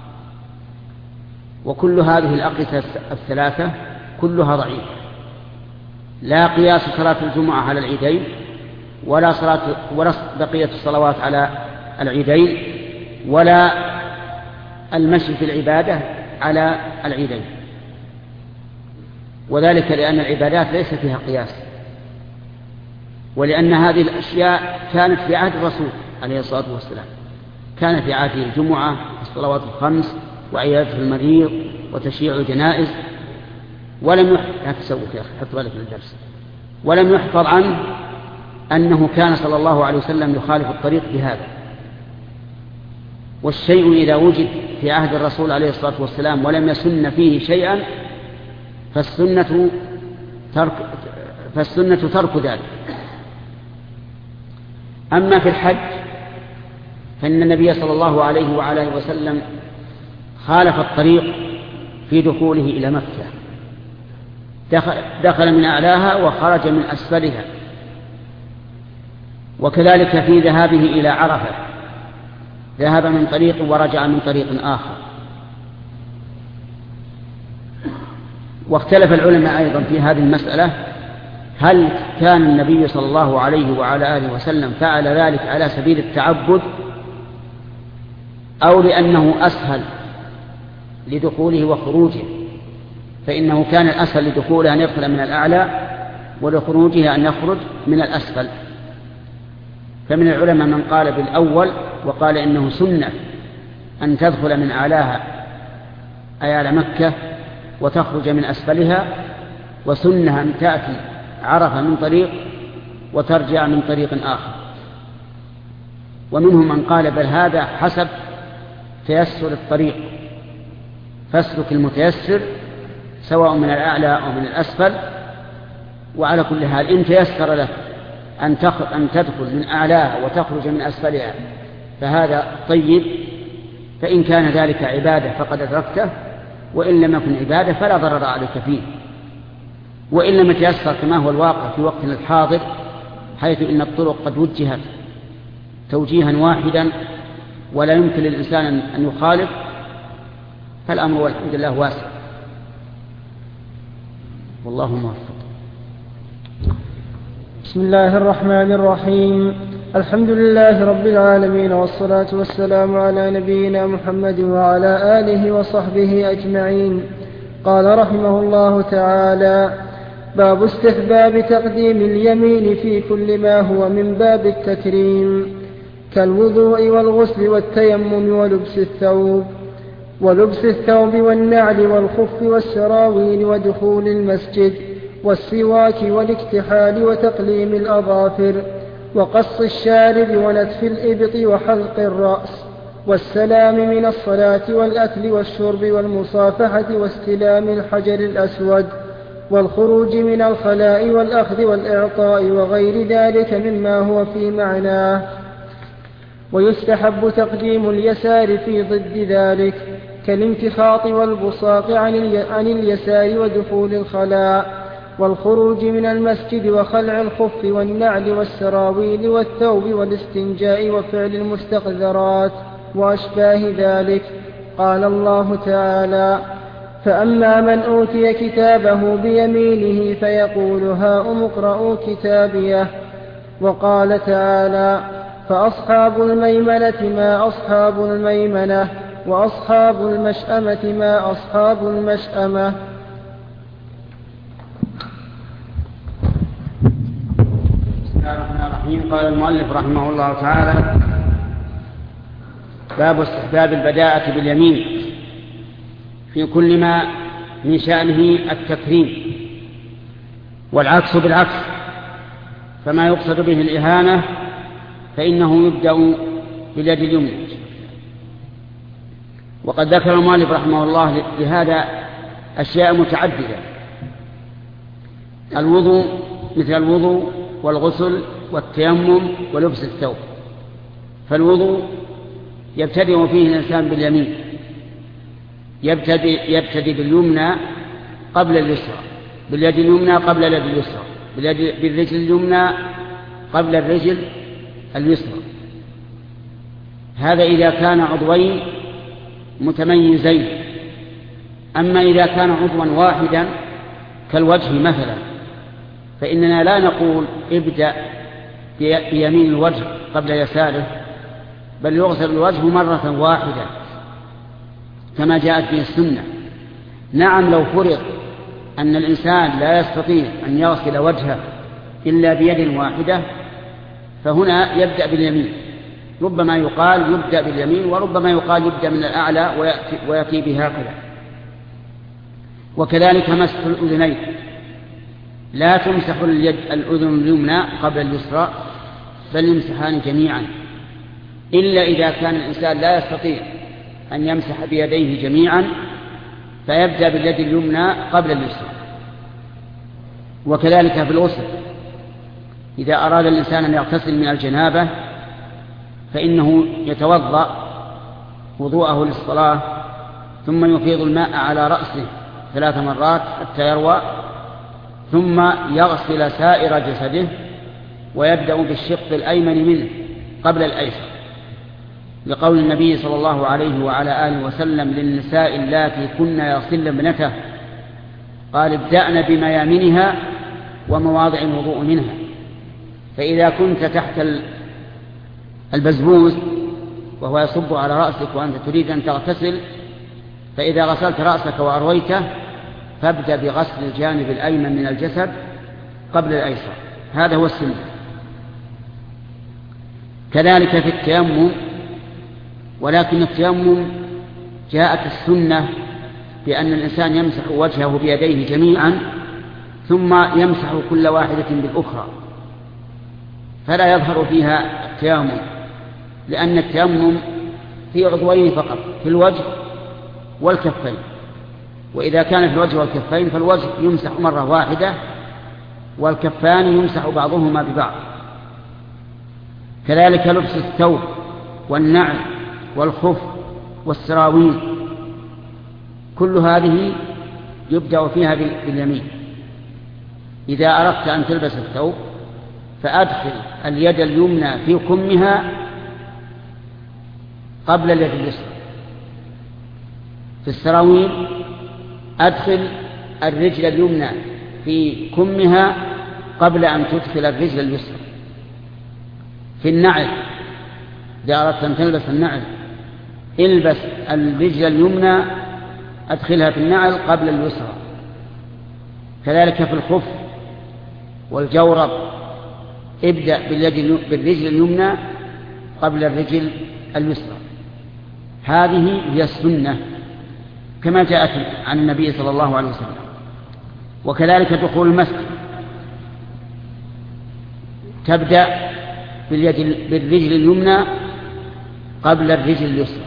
وكل هذه الأقيسة الثلاثة كلها ضعيفة، لا قياس صلاة الجمعة على العيدين ولا بقية الصلوات على العيدين ولا المشي في العبادة على العيدين، وذلك لأن العبادات ليس فيها قياس، ولأن هذه الأشياء كانت في عهد الرسول عليه الصلاة والسلام، كان في عهد الجمعة الصلوات الخمس وعيادة المريض وتشييع الجنائز، ولم ولم يحفظ عنه أنه كان صلى الله عليه وسلم يخالف الطريق بهذا. والشيء إذا وجد في عهد الرسول عليه الصلاة والسلام ولم يسن فيه شيئا فالسنة ترك ذلك. أما في الحج فإن النبي صلى الله عليه وعلى آله وسلم خالف الطريق في دخوله إلى مكة، دخل من أعلاها وخرج من أسفلها، وكذلك في ذهابه إلى عرفة ذهب من طريق ورجع من طريق آخر. واختلف العلماء أيضا في هذه المسألة، هل كان النبي صلى الله عليه وعلى آله وسلم فعل ذلك على سبيل التعبد أو لأنه أسهل لدخوله وخروجه؟ فإنه كان الأسهل لدخوله أن يدخل من الأعلى ولخروجه أن يخرج من الأسفل. فمن العلماء من قال بالأول وقال إنه سنة أن تدخل من أعلاها أي على مكة وتخرج من أسفلها، وسنة أن تأتي عرفة من طريق وترجع من طريق آخر. ومنهم من قال بل هذا حسب تيسر الطريق، فاسلك المتيسر سواء من الأعلى أو من الأسفل. وعلى كل حال إن تيسر لك أن تدخل من أعلاها وتخرج من أسفلها فهذا طيب، فإن كان ذلك عبادة فقد أدركته، وإن لم يكن عبادة فلا ضرر عليك فيه. وإن لم يتيسر كما هو الواقع في وقتنا الحاضر، حيث إن الطرق قد وجهت توجيها واحدا ولا يمكن للإنسان أن يخالف، فالأمر والحمد لله واسع، والله موفق. بسم الله الرحمن الرحيم. الحمد لله رب العالمين، والصلاة والسلام على نبينا محمد وعلى آله وصحبه أجمعين. قال رحمه الله تعالى: باب استحباب تقديم اليمين في كل ما هو من باب التكريم، كالوضوء والغسل والتيمم ولبس الثوب والنعل والخف والسراويل ودخول المسجد والسواك والاكتحال وتقليم الأظافر وقص الشارب ونتف الإبط وحلق الرأس والسلام من الصلاة والأكل والشرب والمصافحة واستلام الحجر الأسود والخروج من الخلاء والأخذ والإعطاء وغير ذلك مما هو في معناه. ويستحب تقديم اليسار في ضد ذلك، كالانتخاط والبصاق عن اليسار ودخول الخلاء والخروج من المسجد وخلع الخف والنعل والسراويل والثوب والاستنجاء وفعل المستقذرات وأشباه ذلك. قال الله تعالى: فأما من أوتي كتابه بيمينه فيقول هاؤم اقرءوا كتابيه. وقال تعالى: فأصحاب الميمنة ما أصحاب الميمنة وأصحاب المشأمة ما أصحاب المشأمة. بسم الله الرحمن الرحيم. قال المؤلف رحمه الله تعالى: باب استحباب البداءة باليمين في كل ما من شأنه التكريم، والعكس بالعكس، فما يقصد به الإهانة فإنه يبدأ باليد اليمنى. وقد ذكر المؤلف رحمه الله لهذا أشياء متعددة: الوضوء مثل الوضوء والغسل والتيمم ولبس الثوب. فالوضوء يبتدئ فيه الإنسان باليمين، يبتدئ باليمنى قبل اليسرى، باليد اليمنى قبل اليد اليسرى، بالرجل اليمنى قبل الرجل اليسرى. هذا إذا كان عضوين متميزين. أما إذا كان عضوا واحدا كالوجه مثلا فإننا لا نقول ابدأ بيمين الوجه قبل يساره، بل يغسل الوجه مرة واحدة كما جاءت به السنة. نعم لو فرض أن الإنسان لا يستطيع أن يغسل وجهه إلا بيد واحدة فهنا يبدأ باليمين، ربما يقال يبدأ باليمين وربما يقال يبدأ من الأعلى ويأتي به هكذا. وكذلك مسح الأذنين، لا تمسح الأذن اليمنى قبل اليسرى بل يمسحان جميعا، إلا إذا كان الإنسان لا يستطيع أن يمسح بيديه جميعا فيبدأ باليد اليمنى قبل اليسرى. وكذلك في الغسل إذا أراد الإنسان أن يغتسل من الجنابة فإنه يتوضأ وضوءه للصلاة ثم يفيض الماء على رأسه 3 مرات حتى يروى، ثم يغسل سائر جسده ويبدأ بالشق الأيمن منه قبل الأيسر، لقول النبي صلى الله عليه وعلى آله وسلم للنساء اللاتي كن يغسلن ابنته قال ابدأن بميامنها ومواضع الوضوء منها. فإذا كنت تحت البزبوز وهو يصب على رأسك وأنت تريد أن تغتسل، فإذا غسلت رأسك وأرويته فابدأ بغسل الجانب الأيمن من الجسد قبل الأيسر، هذا هو السنة. كذلك في التيمم، ولكن التيمم جاءت السنة بأن الإنسان يمسح وجهه بيديه جميعا ثم يمسح كل واحدة بالأخرى، فلا يظهر فيها التيمم، لأن التيمم في عضوين فقط، في الوجه والكفين. وإذا كان في الوجه والكفين فالوجه يمسح مرة واحدة والكفان يمسح بعضهما ببعض. كذلك لبس الثوب والنعل والخف والسراويل، كل هذه يبدأ فيها باليمين. إذا أردت أن تلبس الثوب فأدخل اليد اليمنى في كمها قبل اليد اليسرى. في السراويل أدخل الرجل اليمنى في كمها قبل أن تدخل الرجل اليسرى. في النعل إذا أردت أن تلبس النعل البس الرجل اليمنى أدخلها في النعل قبل اليسرى. كذلك في الخف والجورب ابدأ بالرجل اليمنى قبل الرجل اليسرى. هذه هي السنة كما جاءت عن النبي صلى الله عليه وسلم. وكذلك دخول المسجد تبدأ بالرجل اليمنى قبل الرجل اليسرى،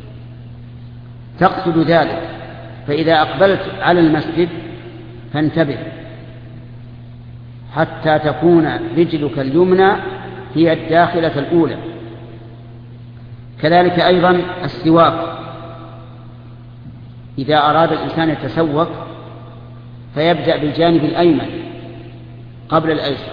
تقصد ذلك. فإذا أقبلت على المسجد فانتبه حتى تكون رجلك اليمنى هي الداخلة الأولى. كذلك أيضا السواك، إذا أراد الإنسان يتسوك فيبدأ بالجانب الأيمن قبل الأيسر.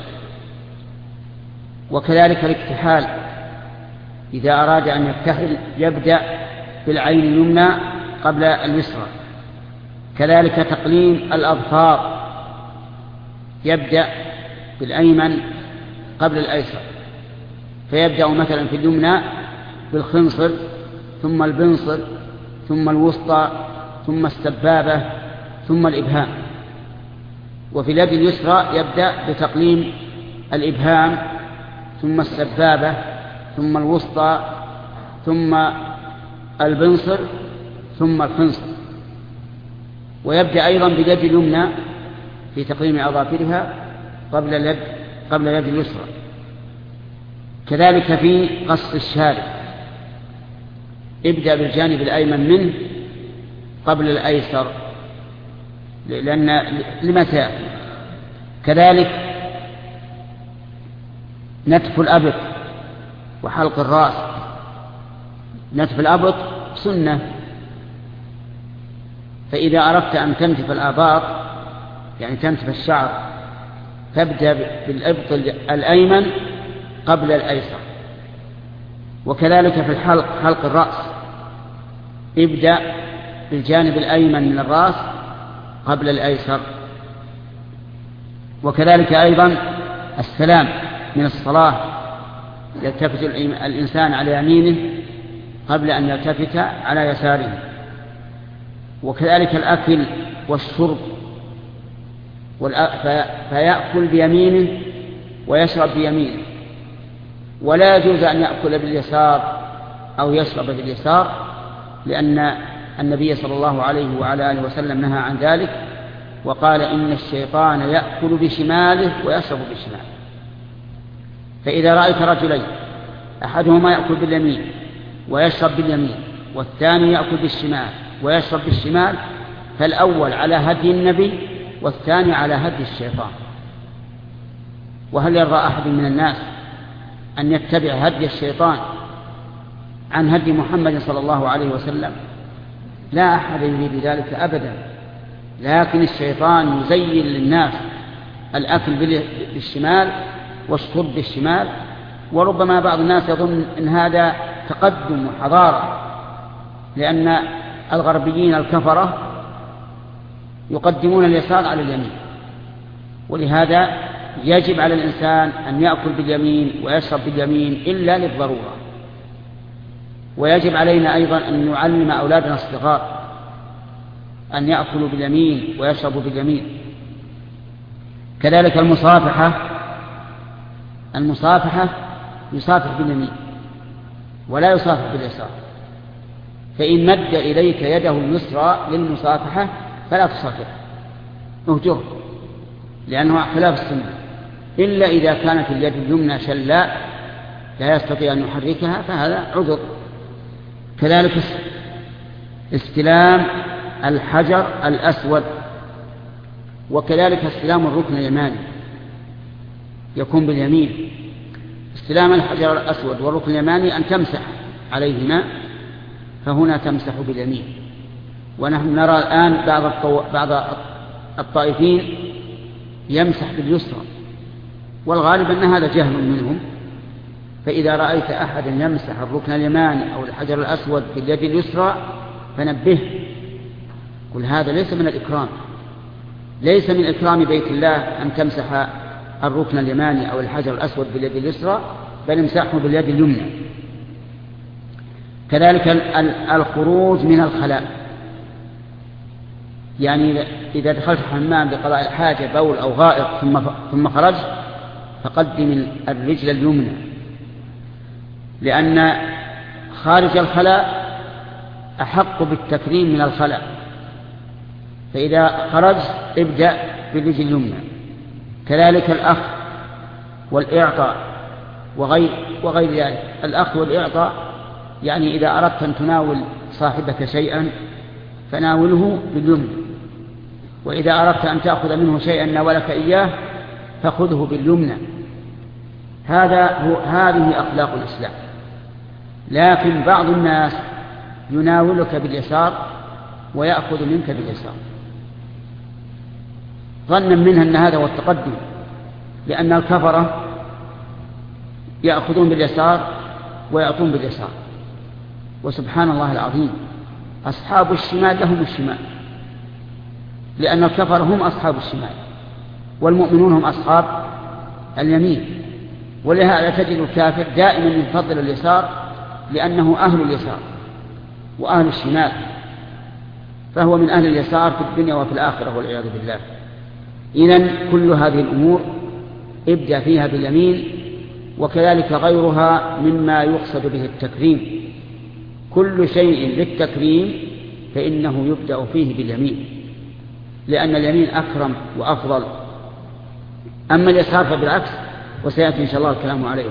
وكذلك الاكتحال، إذا أراد أن يكتحل يبدأ بالعين اليمنى قبل اليسرى. كذلك تقليم الأظفار يبدأ بالأيمن قبل الأيسر، فيبدأ مثلا في اليمنى بالخنصر ثم البنصر ثم الوسطى ثم السبابة ثم الإبهام. وفي اليد اليسرى يبدأ بتقليم الإبهام ثم السبابة ثم الوسطى ثم البنصر ثم الخنصر. ويبدأ أيضا باليد اليمنى في تقليم أظافرها قبل اليد اليسرى. كذلك في قص الشارب ابدأ بالجانب الأيمن منه قبل الأيسر لمتى. كذلك نتف الأبط وحلق الرأس. نتف الأبط سنة، فإذا أردت أن تنتف الآباط يعني تنتف الشعر تبدأ بالإبط الأيمن قبل الأيسر. وكذلك في الحلق، حلق الرأس ابدأ بالجانب الأيمن من الرأس قبل الأيسر. وكذلك أيضا السلام من الصلاة، يلتفت الإنسان على يمينه قبل أن يلتفت على يساره. وكذلك الأكل والشرب، فيأكل بيمينه ويشرب بيمينه، ولا يجوز أن يأكل باليسار أو يشرب باليسار، لأن النبي صلى الله عليه وعلى آله وسلم نهى عن ذلك وقال إن الشيطان يأكل بشماله ويشرب بشماله. فإذا رأيت رجلين أحدهما يأكل باليمين ويشرب باليمين والثاني يأكل بالشمال ويشرب بالشمال، فالأول على هدي النبي والثاني على هدي الشيطان. وهل يرضى أحد من الناس أن يتبع هدي الشيطان عن هدي محمد صلى الله عليه وسلم؟ لا أحد يريد ذلك أبدا، لكن الشيطان يزين للناس الأكل بالشمال والشرب بالشمال، وربما بعض الناس يظن أن هذا تقدم وحضارة، لأن الغربيين الكفرة يقدمون اليسار على اليمين، ولهذا يجب على الإنسان أن يأكل باليمين ويشرب باليمين إلا للضرورة. ويجب علينا أيضا أن نعلم أولادنا الصغار أن يأكلوا باليمين ويشربوا باليمين. كذلك المصافحة يصافح باليمين ولا يصافح باليسار، فإن مد إليك يده اليسرى للمصافحة فلا تصافحه، اهجره، لأنه خلاف السنة، إلا إذا كانت اليد اليمنى شلاء لا يستطيع أن يحركها فهذا عذر. كذلك استلام الحجر الأسود، وكذلك استلام الركن اليماني يكون باليمين. استلام الحجر الأسود والركن اليماني أن تمسح عليهما، فهنا تمسح باليمين. ونحن نرى الآن بعض الطائفين يمسح باليسرى، والغالب أن هذا جهل منهم. فإذا رأيت أحدا يمسح الركن اليماني أو الحجر الأسود باليد اليسرى فنبه، قل هذا ليس من الإكرام، ليس من إكرام بيت الله أن تمسح الركن اليماني أو الحجر الأسود باليد اليسرى، بل امسحه باليد اليمنى. كذلك الخروج من الخلاء، يعني إذا دخلت الحمام بقضاء الحاجة بول أو غائط ثم خرجت فقدم الرجل اليمنى، لأن خارج الخلاء أحق بالتكريم من الخلاء، فإذا خرجت ابدأ بالرجل اليمنى. كذلك الأخذ والإعطاء وغير ذلك. الأخذ والإعطاء يعني إذا أردت أن تناول صاحبك شيئا فناوله باليمنى، وإذا أردت أن تأخذ منه شيئا ناولك إياه فخذه باليمنى. هذه أخلاق الإسلام. لكن بعض الناس يناولك باليسار ويأخذ منك باليسار ظنا منها أن هذا هو التقدم، لأن الكفرة يأخذون باليسار ويعطون باليسار. وسبحان الله العظيم، أصحاب الشمال لهم الشمال، لأن الكفرة هم أصحاب الشمال والمؤمنون هم أصحاب اليمين. ولهذا تجد الكافر دائما يفضل اليسار لأنه أهل اليسار وأهل الشمال، فهو من أهل اليسار في الدنيا وفي الآخرة والعياذ بالله. إذن كل هذه الأمور ابدأ فيها باليمين، وكذلك غيرها مما يقصد به التكريم. كل شيء للتكريم فإنه يبدأ فيه باليمين، لأن اليمين أكرم وأفضل. أما اليسار فبالعكس، وسيأتي إن شاء الله الكلام عليه.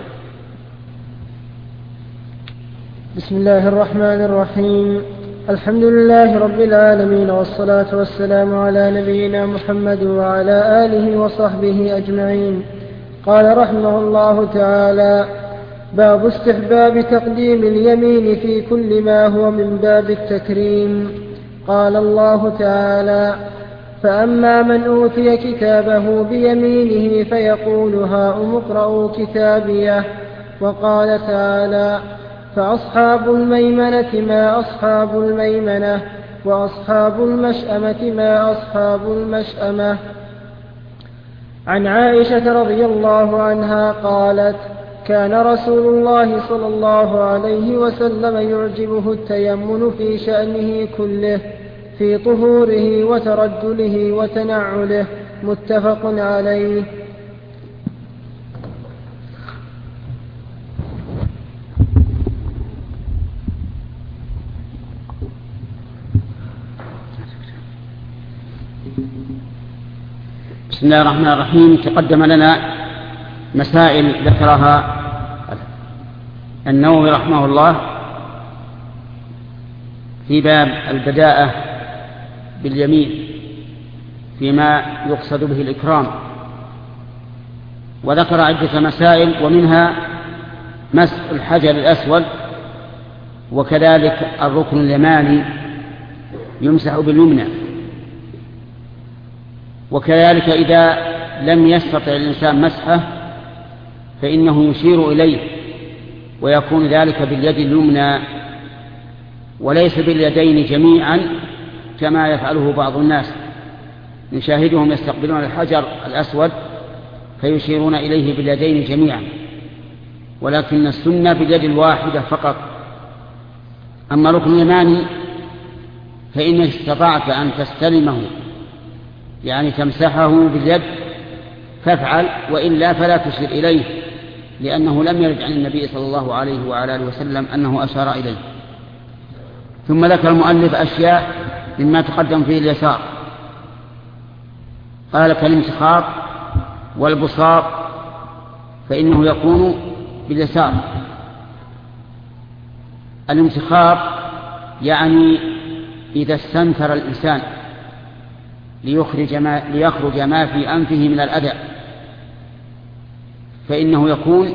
بسم الله الرحمن الرحيم. الحمد لله رب العالمين، والصلاة والسلام على نبينا محمد وعلى آله وصحبه أجمعين. قال رحمه الله تعالى: باب استحباب تقديم اليمين في كل ما هو من باب التكريم. قال الله تعالى: فأما من أوتي كتابه بيمينه فيقول هاؤم اقرءوا كتابيه. وقال تعالى: فأصحاب الميمنة ما أصحاب الميمنة، وأصحاب المشأمة ما أصحاب المشأمة. عن عائشة رضي الله عنها قالت: كان رسول الله صلى الله عليه وسلم يعجبه التيمن في شأنه كله، في طهوره وترجله وتنعله. متفق عليه. بسم الله الرحمن الرحيم. تقدم لنا مسائل ذكرها النووي رحمه الله في باب البداءة باليمين فيما يقصد به الإكرام، وذكر عدة مسائل، ومنها مسح الحجر الأسود، وكذلك الركن اليماني يمسح باليمنى، وكذلك إذا لم يستطع الإنسان مسحه فإنه يشير إليه، ويكون ذلك باليد اليمنى وليس باليدين جميعا كما يفعله بعض الناس، نشاهدهم يستقبلون الحجر الأسود فيشيرون إليه باليدين جميعا، ولكن السنة باليد الواحدة فقط. أما ركن اليماني فإن استطعت أن تستلمه يعني تمسحه باليد فافعل، وإلا فلا تشير إليه، لأنه لم يرد عن النبي صلى الله عليه وعلى آله وسلم أنه أشار إليه. ثم ذكر المؤلف أشياء مما تقدم فيه اليسار، قال كالامتخاط والبساط فإنه يكون باليسار. الامتخاط يعني إذا استنثر الإنسان ليخرج ما في أنفه من الأذى فإنه يكون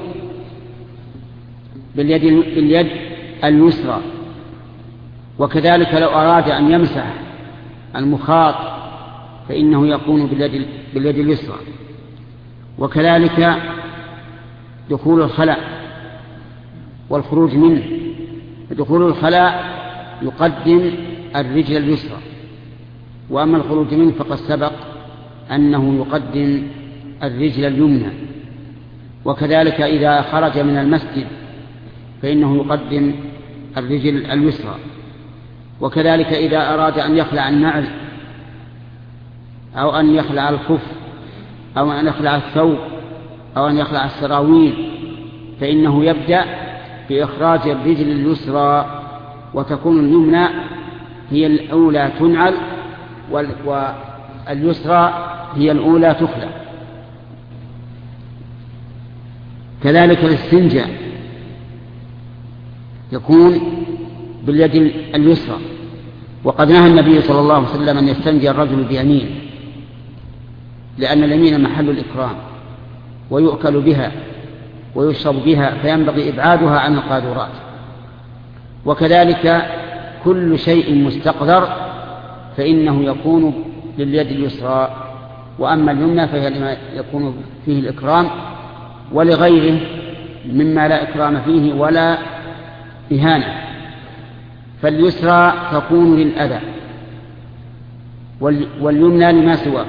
باليد اليسرى، وكذلك لو أراد أن يمسح المخاط فإنه يكون باليد اليسرى. وكذلك دخول الخلاء والخروج منه، دخول الخلاء يقدم الرجل اليسرى، وأما الخروج منه فقد سبق أنه يقدم الرجل اليمنى. وكذلك إذا خرج من المسجد فإنه يقدم الرجل اليسرى. وكذلك إذا أراد أن يخلع النعل أو أن يخلع الخف أو أن يخلع الثوب أو أن يخلع السراويل فإنه يبدأ بإخراج الرجل اليسرى، وتكون اليمنى هي الأولى تنعل واليسرى هي الأولى تخلع. كذلك الاستنجاء يكون باليد اليسرى، وقد نهى النبي صلى الله عليه وسلم أن يستنجي الرجل بيمين، لأن اليمين محل الإكرام ويؤكل بها ويشرب بها، فينبغي إبعادها عن القاذورات. وكذلك كل شيء مستقذر فإنه يكون لليد اليسرى، وأما اليمنى فهي لما يكون فيه الإكرام ولغيره مما لا إكرام فيه ولا إهانة. فاليسرى تكون للأذى واليمنى لما سواه.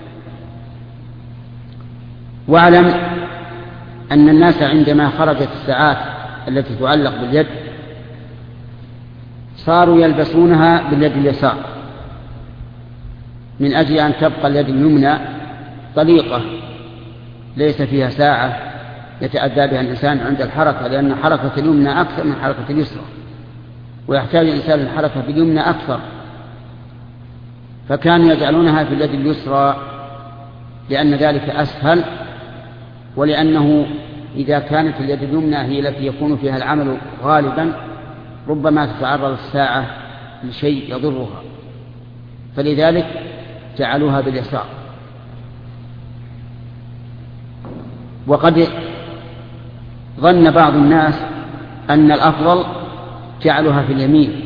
واعلم أن الناس عندما خرجت الساعات التي تعلق باليد صاروا يلبسونها باليد اليسار من أجل أن تبقى اليد اليمنى طليقة ليس فيها ساعة يتأذى بها الإنسان عند الحركة، لأن حركة اليمنى أكثر من حركة اليسرى، ويحتاج الإنسان للحركة باليمنى أكثر، فكانوا يجعلونها في اليد اليسرى لأن ذلك أسهل، ولأنه إذا كانت اليد اليمنى هي التي يكون فيها العمل غالبا ربما تتعرض الساعة لشيء يضرها، فلذلك جعلوها باليسار. وقد ظن بعض الناس أن الأفضل جعلها في اليمين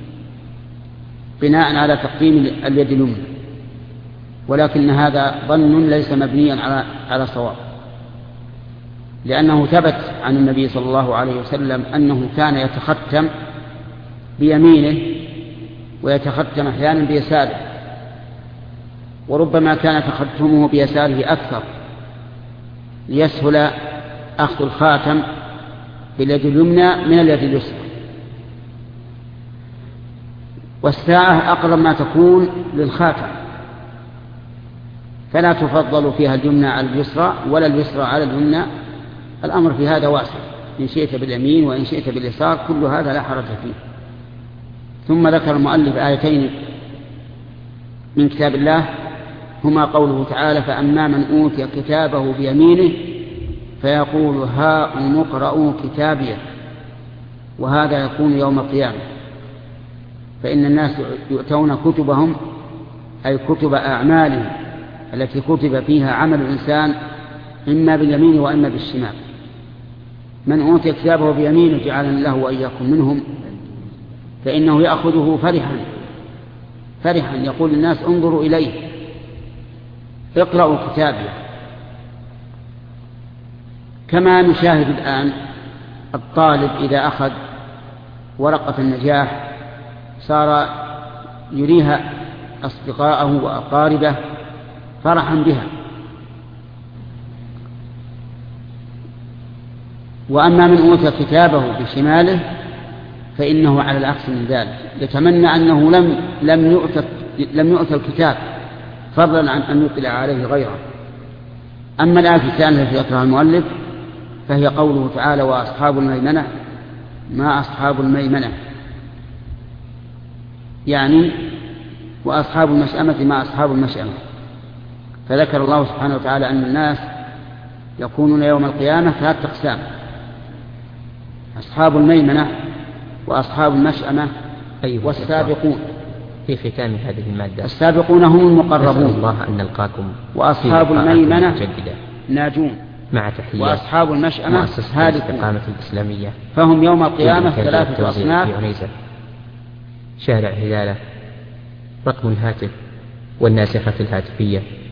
بناء على تقديم اليد اليمنى، ولكن هذا ظن ليس مبنيا على صواب. لأنه ثبت عن النبي صلى الله عليه وسلم أنه كان يتختم بيمينه ويتختم أحيانا بيساره، وربما كان تختمه بيساره أكثر ليسهل أخذ الخاتم باليد اليمنى من اليد اليسرى. والساعة أقرب ما تكون للخاتم، فلا تفضل فيها اليمنى على اليسرى ولا اليسرى على اليمنى. الأمر في هذا واسع، إن شئت باليمين وإن شئت باليسار، كل هذا لا حرج فيه. ثم ذكر المؤلف آيتين من كتاب الله هما قوله تعالى: فأما من أوتي كتابه بيمينه فيقول هاؤم اقرءوا كتابيه، وهذا يكون يوم القيامة. فإن الناس يؤتون كتبهم أي كتب أعمالهم التي كتب فيها عمل الإنسان إما باليمين وإما بالشمال. من أوتي كتابه بيمينه جعلنا الله وإياكم منهم، فإنه يأخذه فرحا يقول للناس انظروا إليه، اقرأوا كتابه. كما نشاهد الآن الطالب إذا أخذ ورقة النجاح صار يريها أصدقاءه وأقاربه فرحا بها. وأما من أوتي كتابه بشماله فإنه على العكس من ذلك، يتمنى أنه لم يؤت الكتاب فضلا عن أن يطلع عليه غيره. أما الآية الثانية التي ذكرها المؤلف فهي قوله تعالى: وأصحاب الميمنة ما أصحاب الميمنة، يعني وأصحاب المشأمة ما أصحاب المشأمة. فذكر الله سبحانه وتعالى أن الناس يكونون يوم القيامة 3 أقسام: أصحاب الميمنة وأصحاب المشأمة والسابقون. في ختام هذه المادة السابقون هم المقربون، نسأل الله أن نلقاكم وأصحاب الميمنة ناجون، مع تحية وأصحاب المشأمة مؤسسة الاستقامة الإسلامية، فهم يوم القيامة 3 أصناف. شارع هلالة، رقم الهاتف والناسخة الهاتفية